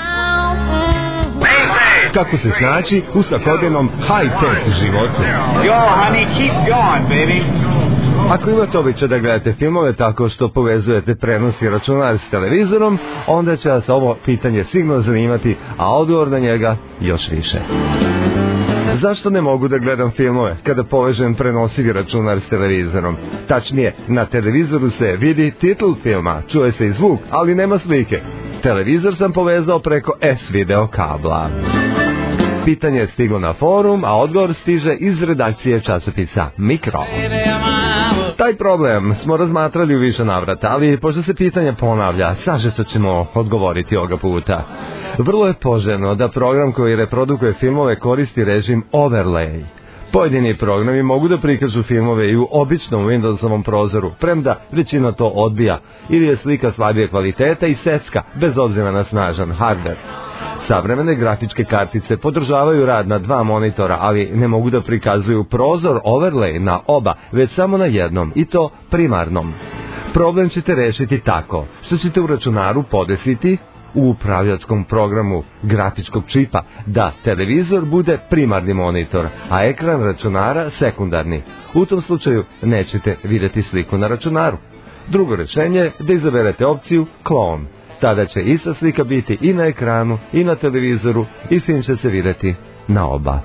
Kako se snaći u svakodnevnom high-tech životu? Go, honey, keep going, baby. Ako imate običaj da gledate filmove tako što povezujete prenos i računar s televizorom, onda će vas ovo pitanje sigurno zanimati, a odgovor na njega još više. Zašto ne mogu da gledam filmove kada povežem prenosivi računar s televizorom? Tačnije, na televizoru se vidi titl filma, čuje se i zvuk, ali nema slike. Televizor sam povezao preko S-video kabla. Pitanje je stiglo na forum, a odgovor stiže iz redakcije časopisa Mikro. Taj problem smo razmatrali u više navrata, ali pošto se pitanje ponavlja, sažeto ćemo odgovoriti ovoga puta. Vrlo je poželjno da program koji reprodukuje filmove koristi režim overlay. Pojedini programi mogu da prikažu filmove i u običnom Windowsovom prozoru, premda većina to odbija, ili je slika slabije kvaliteta i secka, bez obzira na snažan hardware. Savremene grafičke kartice podržavaju rad na dva monitora, ali ne mogu da prikazuju prozor overlay na oba, već samo na jednom, i to primarnom. Problem ćete rešiti tako što ćete u računaru podesiti u upravljačkom programu grafičkog čipa da televizor bude primarni monitor, a ekran računara sekundarni. U tom slučaju nećete vidjeti sliku na računaru. Drugo rešenje je da izaberete opciju klon. Tada će ista slika biti i na ekranu i na televizoru i film će se vidjeti na oba.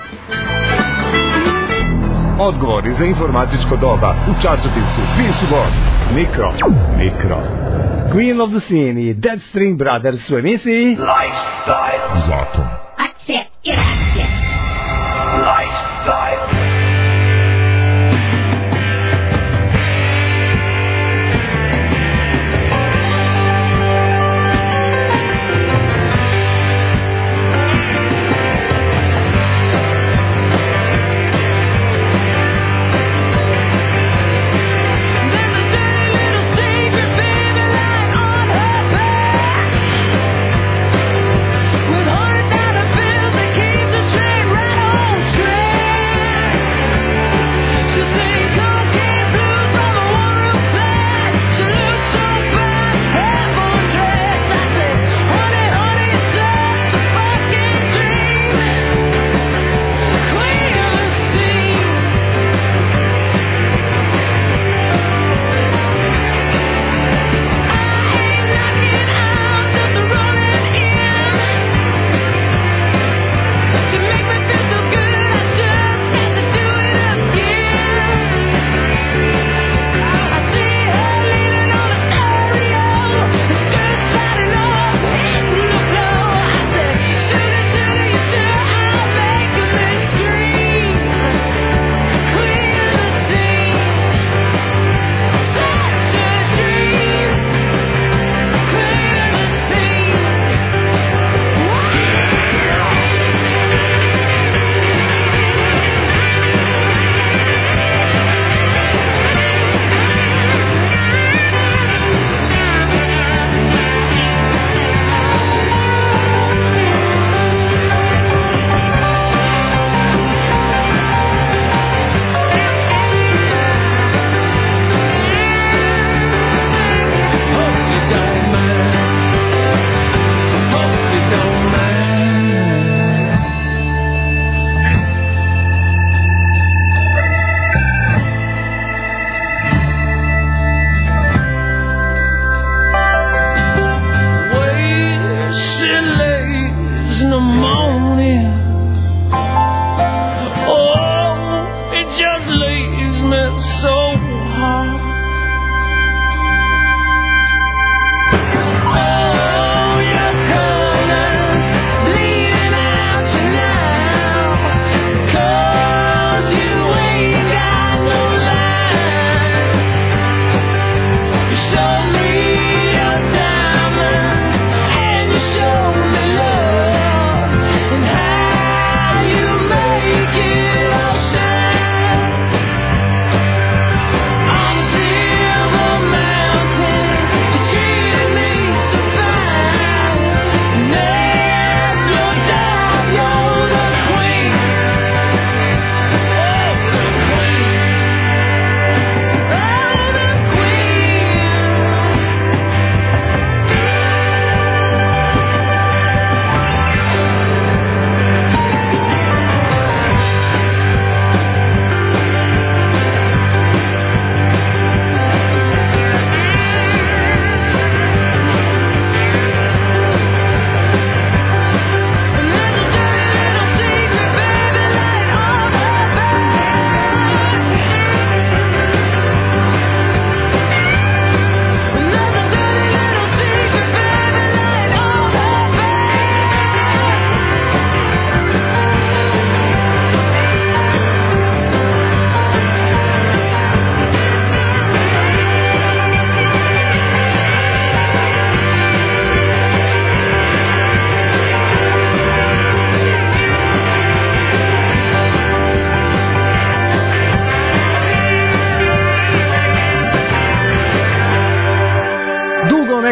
Odgovori za informatičko doba u časopisu Peace World. Mikro. Mikro. Queen of the Scene i Dead String Brothers u emisiji Lifestyle. Zato. Akcija i reakcija. Lifestyle.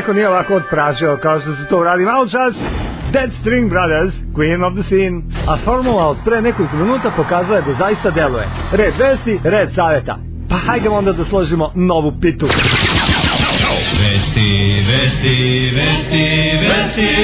neko nije ovako odpražio kao što se to uradi malo čas. Dead String Brothers, Queen of the Scene. A formula od pre nekoliko minuta pokazala je da zaista deluje. Red vesti, red saveta. Pa hajde onda da složimo novu pitu. Vesti, vesti, vesti, vesti.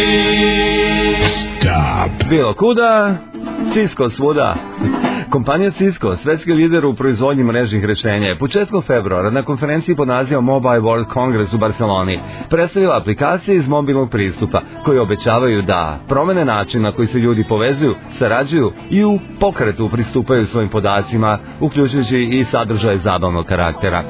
Stop. Bilo kuda, Cisco svuda. Kompanija Cisco, svetski lider u proizvodnji mrežnih rešenja, je početkom februara na konferenciji pod nazivom Mobile World Congress u Barceloni predstavila aplikacije iz mobilnog pristupa koji obećavaju da promene način na koji se ljudi povezuju, sarađuju i u pokretu pristupaju svojim podacima, uključujući i sadržaje zabavnog karaktera.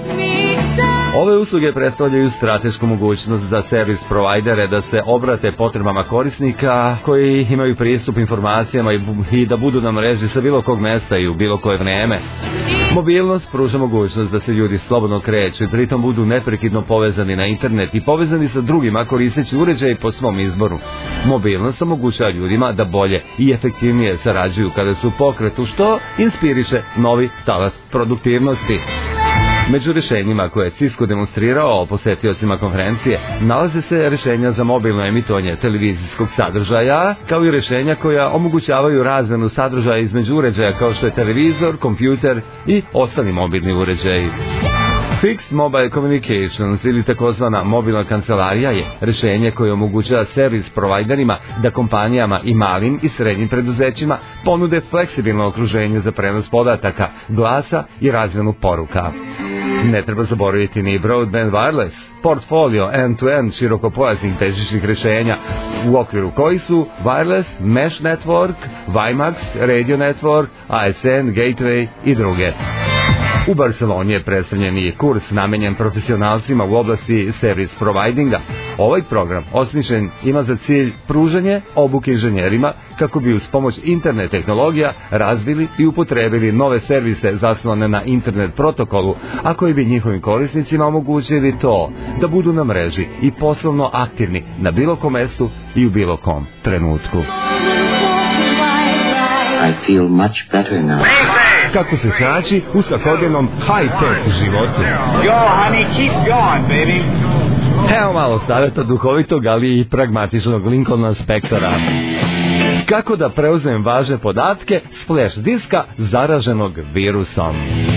Ove usluge predstavljaju stratešku mogućnost za servis provajdere da se obrate potrebama korisnika koji imaju pristup informacijama i da budu na mreži sa bilo kog mesta i u bilo koje vreme. Mobilnost pruža mogućnost da se ljudi slobodno kreću i pritom budu neprekidno povezani na internet i povezani sa drugima koristeći uređaje po svom izboru. Mobilnost omogućava ljudima da bolje i efektivnije sarađuju kada su u pokretu, što inspiriše novi talas produktivnosti. Među rešenjima koje je Cisco demonstrirao posetiocima konferencije nalaze se rešenja za mobilno emitovanje televizijskog sadržaja, kao i rešenja koja omogućavaju razmenu sadržaja između uređaja kao što je televizor, kompjuter i ostali mobilni uređaji. Fixed Mobile Communications ili takozvana mobilna kancelarija je rešenje koje omogućava servis provajderima da kompanijama i malim i srednjim preduzećima ponude fleksibilno okruženje za prenos podataka, glasa i razmenu poruka. Ne treba zaboraviti ni Broadband Wireless, portfolio end-to-end širokopojasnih bežičnih rešenja, u okviru koji su Wireless, Mesh Network, WiMAX, Radio Network, A S N, Gateway i druge. U Barceloni je predstavljen i kurs namenjen profesionalcima u oblasti service providinga. Ovaj program osmišljen ima za cilj pružanje obuke inženjerima kako bi uz pomoć internet tehnologija razvili i upotrebili nove servise zasnovane na internet protokolu, a koji bi njihovim korisnicima omogućili to da budu na mreži i poslovno aktivni na bilo kom mestu i u bilo kom trenutku. I feel much better now. Kako se snaći u svakodnevnom high-tech životu. Go, honey, keep going, baby. Evo malo savjeta duhovitog, ali i pragmatičnog Lincolna Spectora. Kako da preuzmem važne podatke s flash diska zaraženog virusom?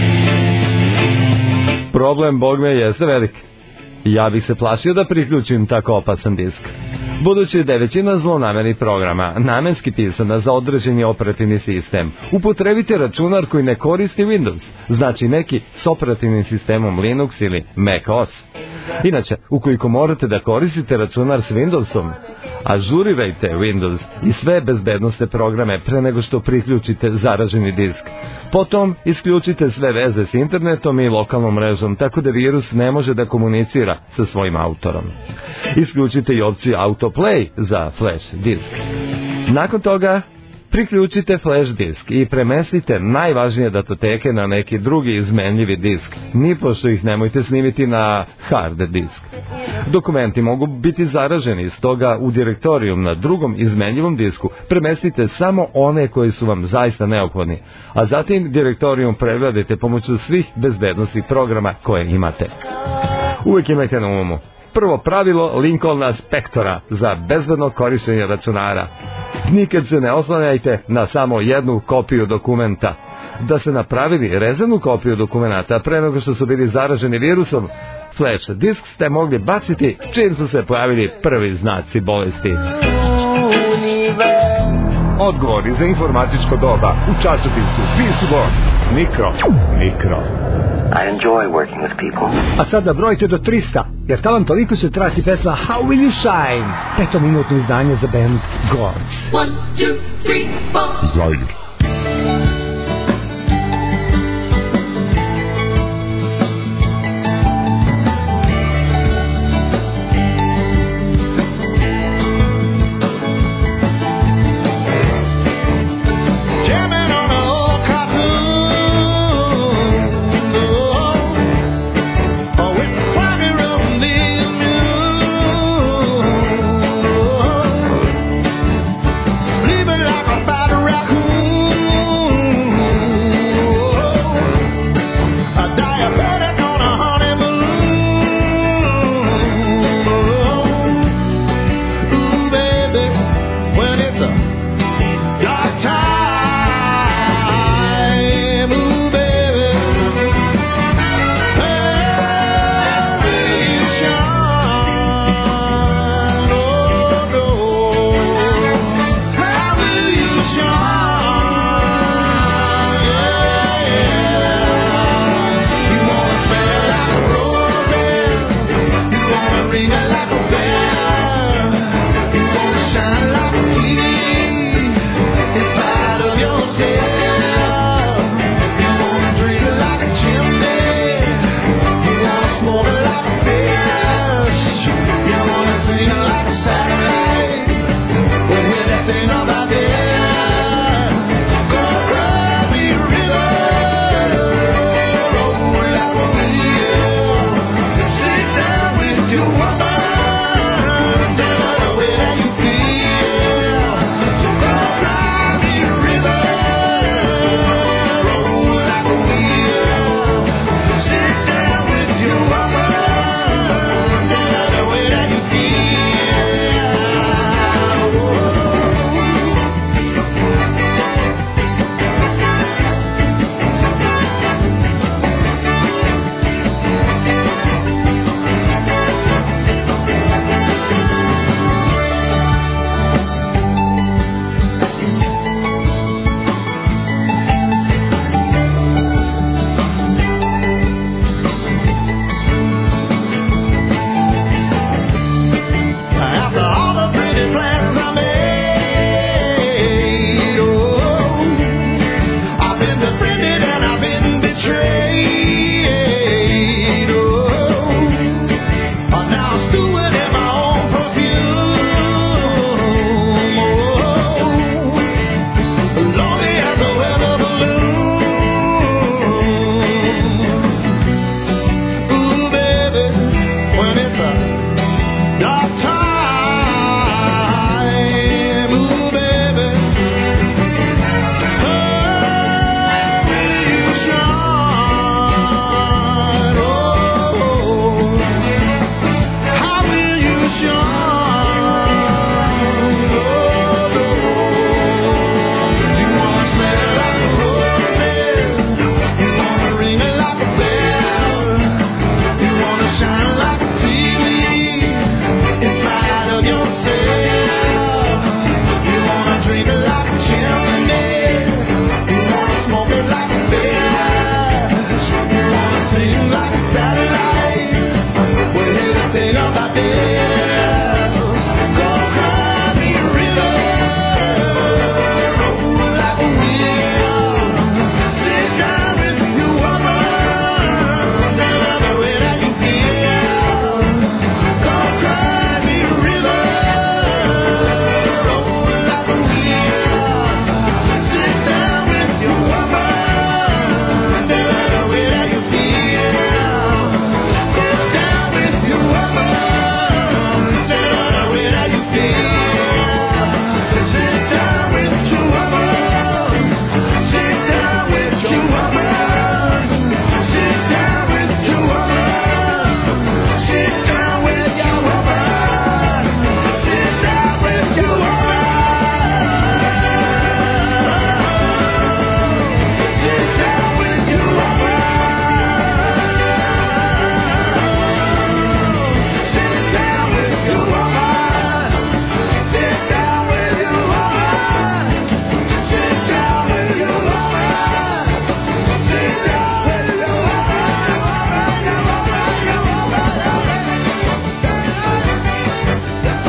Problem, bog me, jeste velik. Ja bih se plašio da priključim tako opasan disk. Budući da je većina zlonamernih programa namenski pisana za određeni operativni sistem, upotrebite računar koji ne koristi Windows, znači neki s operativnim sistemom Linux ili Mac O S. Inače, ukoliko morate da koristite računar s Windowsom, ažurirajte Windows i sve bezbednosne programe pre nego što priključite zaraženi disk. Potom isključite sve veze s internetom i lokalnom mrežom, tako da virus ne može da komunicira sa svojim autorom. Isključite i opciju Autoplay za flash disk. Nakon toga, priključite flash disk i premestite najvažnije datoteke na neki drugi izmenljivi disk. Nipošto ih nemojte snimiti na hard disk. Dokumenti mogu biti zaraženi, stoga u direktorijum na drugom izmenljivom disku premestite samo one koji su vam zaista neophodni, a zatim direktorijum pregledajte pomoću svih bezbednosnih programa koje imate. Uvijek imajte na umu. Prvo pravilo Lincolna Spectora za bezbedno korištenje računara. Nikad se ne oslanjajte na samo jednu kopiju dokumenta. Da ste napravili rezervnu kopiju dokumenta pre nego što su bili zaraženi virusom, flash disk ste mogli baciti čim su se pojavili prvi znaci bolesti. Odgovori za informatičko doba u časopisu P C World. Mikro, mikro. I enjoy working with people. A sada brojite do trista, jer taman toliko se trati pesma How Will You Shine, petominutno izdanje za band Gods. One, two, three, four. Zaire. Sleeping like a bad raccoon.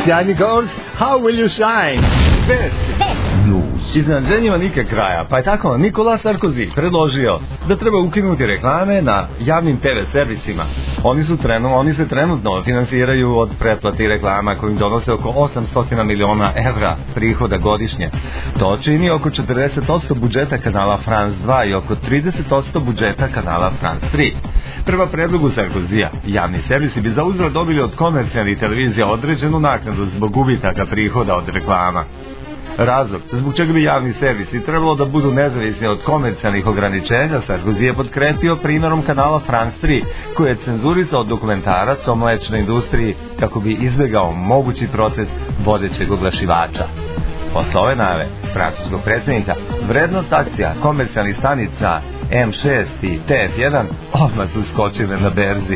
Sjajni gost, How Will You Shine? Vesti. News. Iznenađenjima nikak kraja, pa je tako Nikola Sarkozy predložio da treba ukinuti reklame na javnim te ve servisima. Oni, su trenu, oni se trenutno finansiraju od pretplati reklama kojim donose oko osamsto miliona evra prihoda godišnje. To čini oko četrdeset posto budžeta kanala France dva i oko trideset posto budžeta kanala France tri. Prema predlogu Sarkozyja, javni servisi bi za uzvrat dobili od komercijalnih televizija određenu naknadu zbog gubitaka prihoda od reklama. Razlog, zbog čega bi javni servisi trebalo da budu nezavisni od komercijalnih ograničenja, Sarkozy je potkrepio primjerom kanala France tri, koji je cenzurisao dokumentarac o mlečnoj industriji kako bi izbjegao mogući protest vodećeg oglašivača. Posle ove najave francuskog predsjednika, vrednost akcija komercijalnih stanica em šest i te ef jedan odmah su skočile na berzi.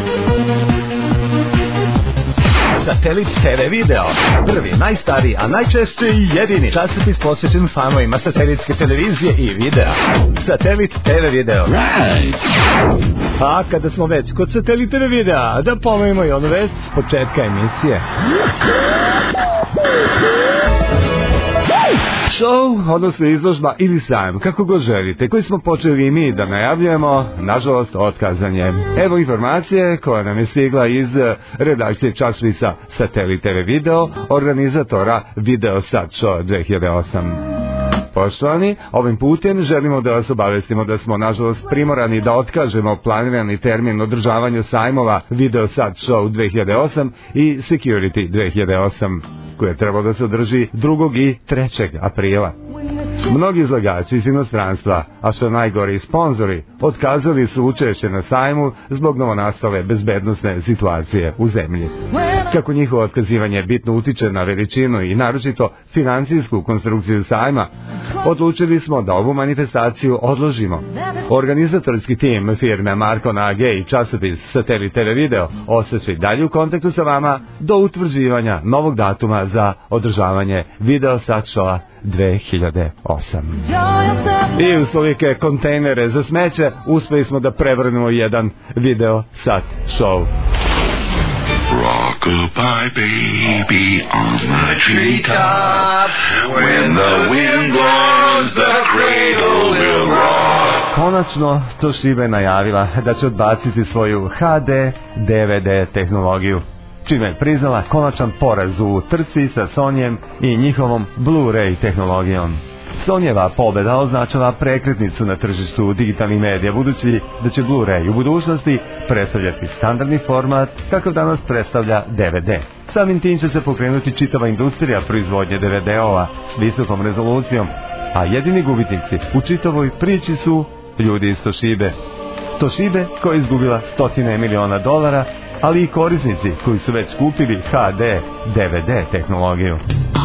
Satelit te ve video, prvi, najstariji, a najčešće i jedini časopis posvećen fanovima satelitske televizije i videa. Satelit te ve video. Right. A kada smo već kod Satelit te ve videa, da pomenemo i onu vest s početka emisije. Show, odnosno izložba ili sajam, kako god želite, koji smo počeli i mi da najavljujemo, nažalost, otkazan je. Evo informacije koja nam je stigla iz redakcije časopisa Satelit te ve video, organizatora Videosat Show dve hiljade osam. Poštovani, ovim putem želimo da vas obavestimo da smo nažalost primorani da otkažemo planirani termin održavanju sajmova Videosat Show dve hiljade osam i Security dve hiljade osam, koje je trebalo da se održi drugog i trećeg aprila. Mnogi izlagači iz inostranstva, a što najgori i sponzori, otkazali su učešće na sajmu zbog novonastale bezbednosne situacije u zemlji. Kako njihovo otkazivanje bitno utiče na veličinu i naročito financijsku konstrukciju sajma, odlučili smo da ovu manifestaciju odložimo. Organizatorski tim firme Marcon A G i časopis Satelit te ve video ostaće i dalje u kontaktu sa vama do utvrđivanja novog datuma za održavanje Videosat Showa dve hiljade osam. I uz tolike kontejnere za smeće uspeli smo da prevrnemo jedan Videosat Show. Rock-a-bye baby on my treetop. When the wind blows the cradle will rock. Konačno, Toshiba je najavila da će odbaciti svoju ha de de ve de tehnologiju, čime je priznala konačan poraz u trci sa Sonyjem i njihovom Blu-ray tehnologijom. Sonyjeva pobjeda označava prekretnicu na tržištu digitalnih medija, budući da će Blu-ray u budućnosti predstavljati standardni format kakav danas predstavlja de ve de. Samim tim će se pokrenuti čitava industrija proizvodnje de ve de-ova s visokom rezolucijom, a jedini gubitnici u čitavoj priči su ljudi iz Toshibe. Toshibe koja je izgubila stotine miliona dolara, ali i korisnici koji su već kupili ha de de ve de tehnologiju.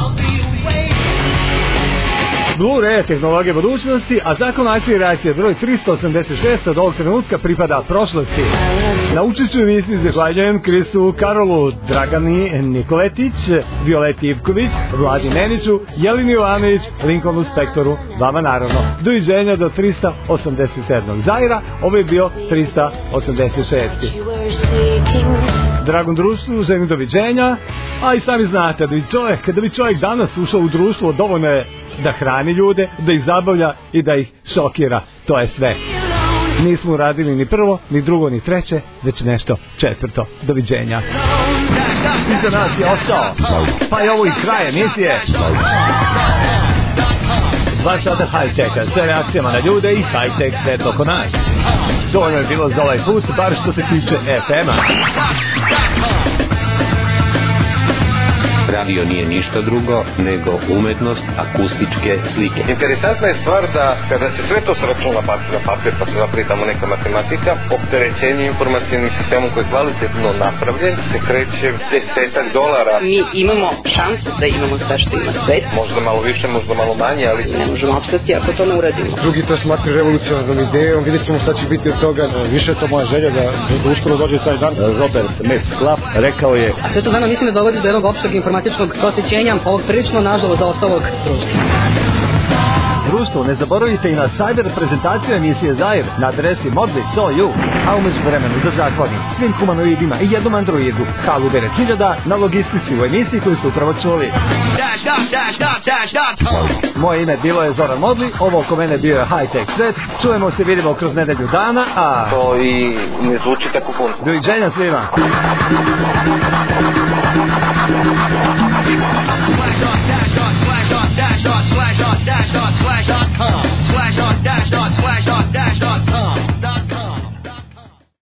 Blu-ray je tehnologija budućnosti, a zakon akcije reakcije broj tristo osamdeset šest od ovog trenutka pripada prošlosti. Na učešću u emisiji zahvaljujem Kristu Karolu, Dragani Nikoletić, Violeti Ivković, Vladi Neniću, Jelini Jovanović, Lincolnu Spektoru, vama naravno. Doviđenja do tristo osamdeset sedam. Zaira, ovo je bio tristo osamdeset šest. Dragom društvu želim doviđenja, a i sami znate da bi čovjek, kada bi čovjek danas ušao u društvo, dovoljno je da hrani ljude, da ih zabavlja i da ih šokira. To je sve. Nismo uradili ni prvo, ni drugo, ni treće, već nešto četvrto. Doviđenja. Iza nas je ostao, pa je ovo i kraj emisije. Dva sata high-teka, sve reakcijama na ljude i high-tek sve oko nas. To je bilo za ovaj put, bar što se tiče ef ema. Radio nije ništa drugo nego umetnost akustičke slike. Interesantna je stvar da kada se sve to sračuna baci na papir pa se napravi tamo neka matematika, opterećenje informacijnim sistemom koji je kvalitetno napravljen se kreće desetak dolara. Mi imamo šansu da imamo sve što ima svet. Možda malo više, možda malo manje, ali ne možemo opstati ako to ne uradimo. Drugi to smatri revolucionarnom idejom, vidjet ćemo šta će biti od toga. Više je to moja želja da, da uskoro dođe taj dan. Robert Metcalf rekao je: a sve to dano mislim da dovodi do jednog opšteg informatičnog prosjećenja ovog prilično nažalost zaostalog društva. Društvo društvu, ne zaboravite i na Cyber prezentaciju emisije Zair na adresi modli punkt co punkt u. A umeđu vremenu za zahvalim svim humanoidima i jednom androidu Halu devet hiljada na logistici u emisiji koju ste upravo čuli. Moje ime bilo je Zoran Modli, ovo oko mene bio je High Tech Svet. Čujemo se, vidimo kroz nedelju dana, a... To i ne zvuči tako puno. Doviđenja svima.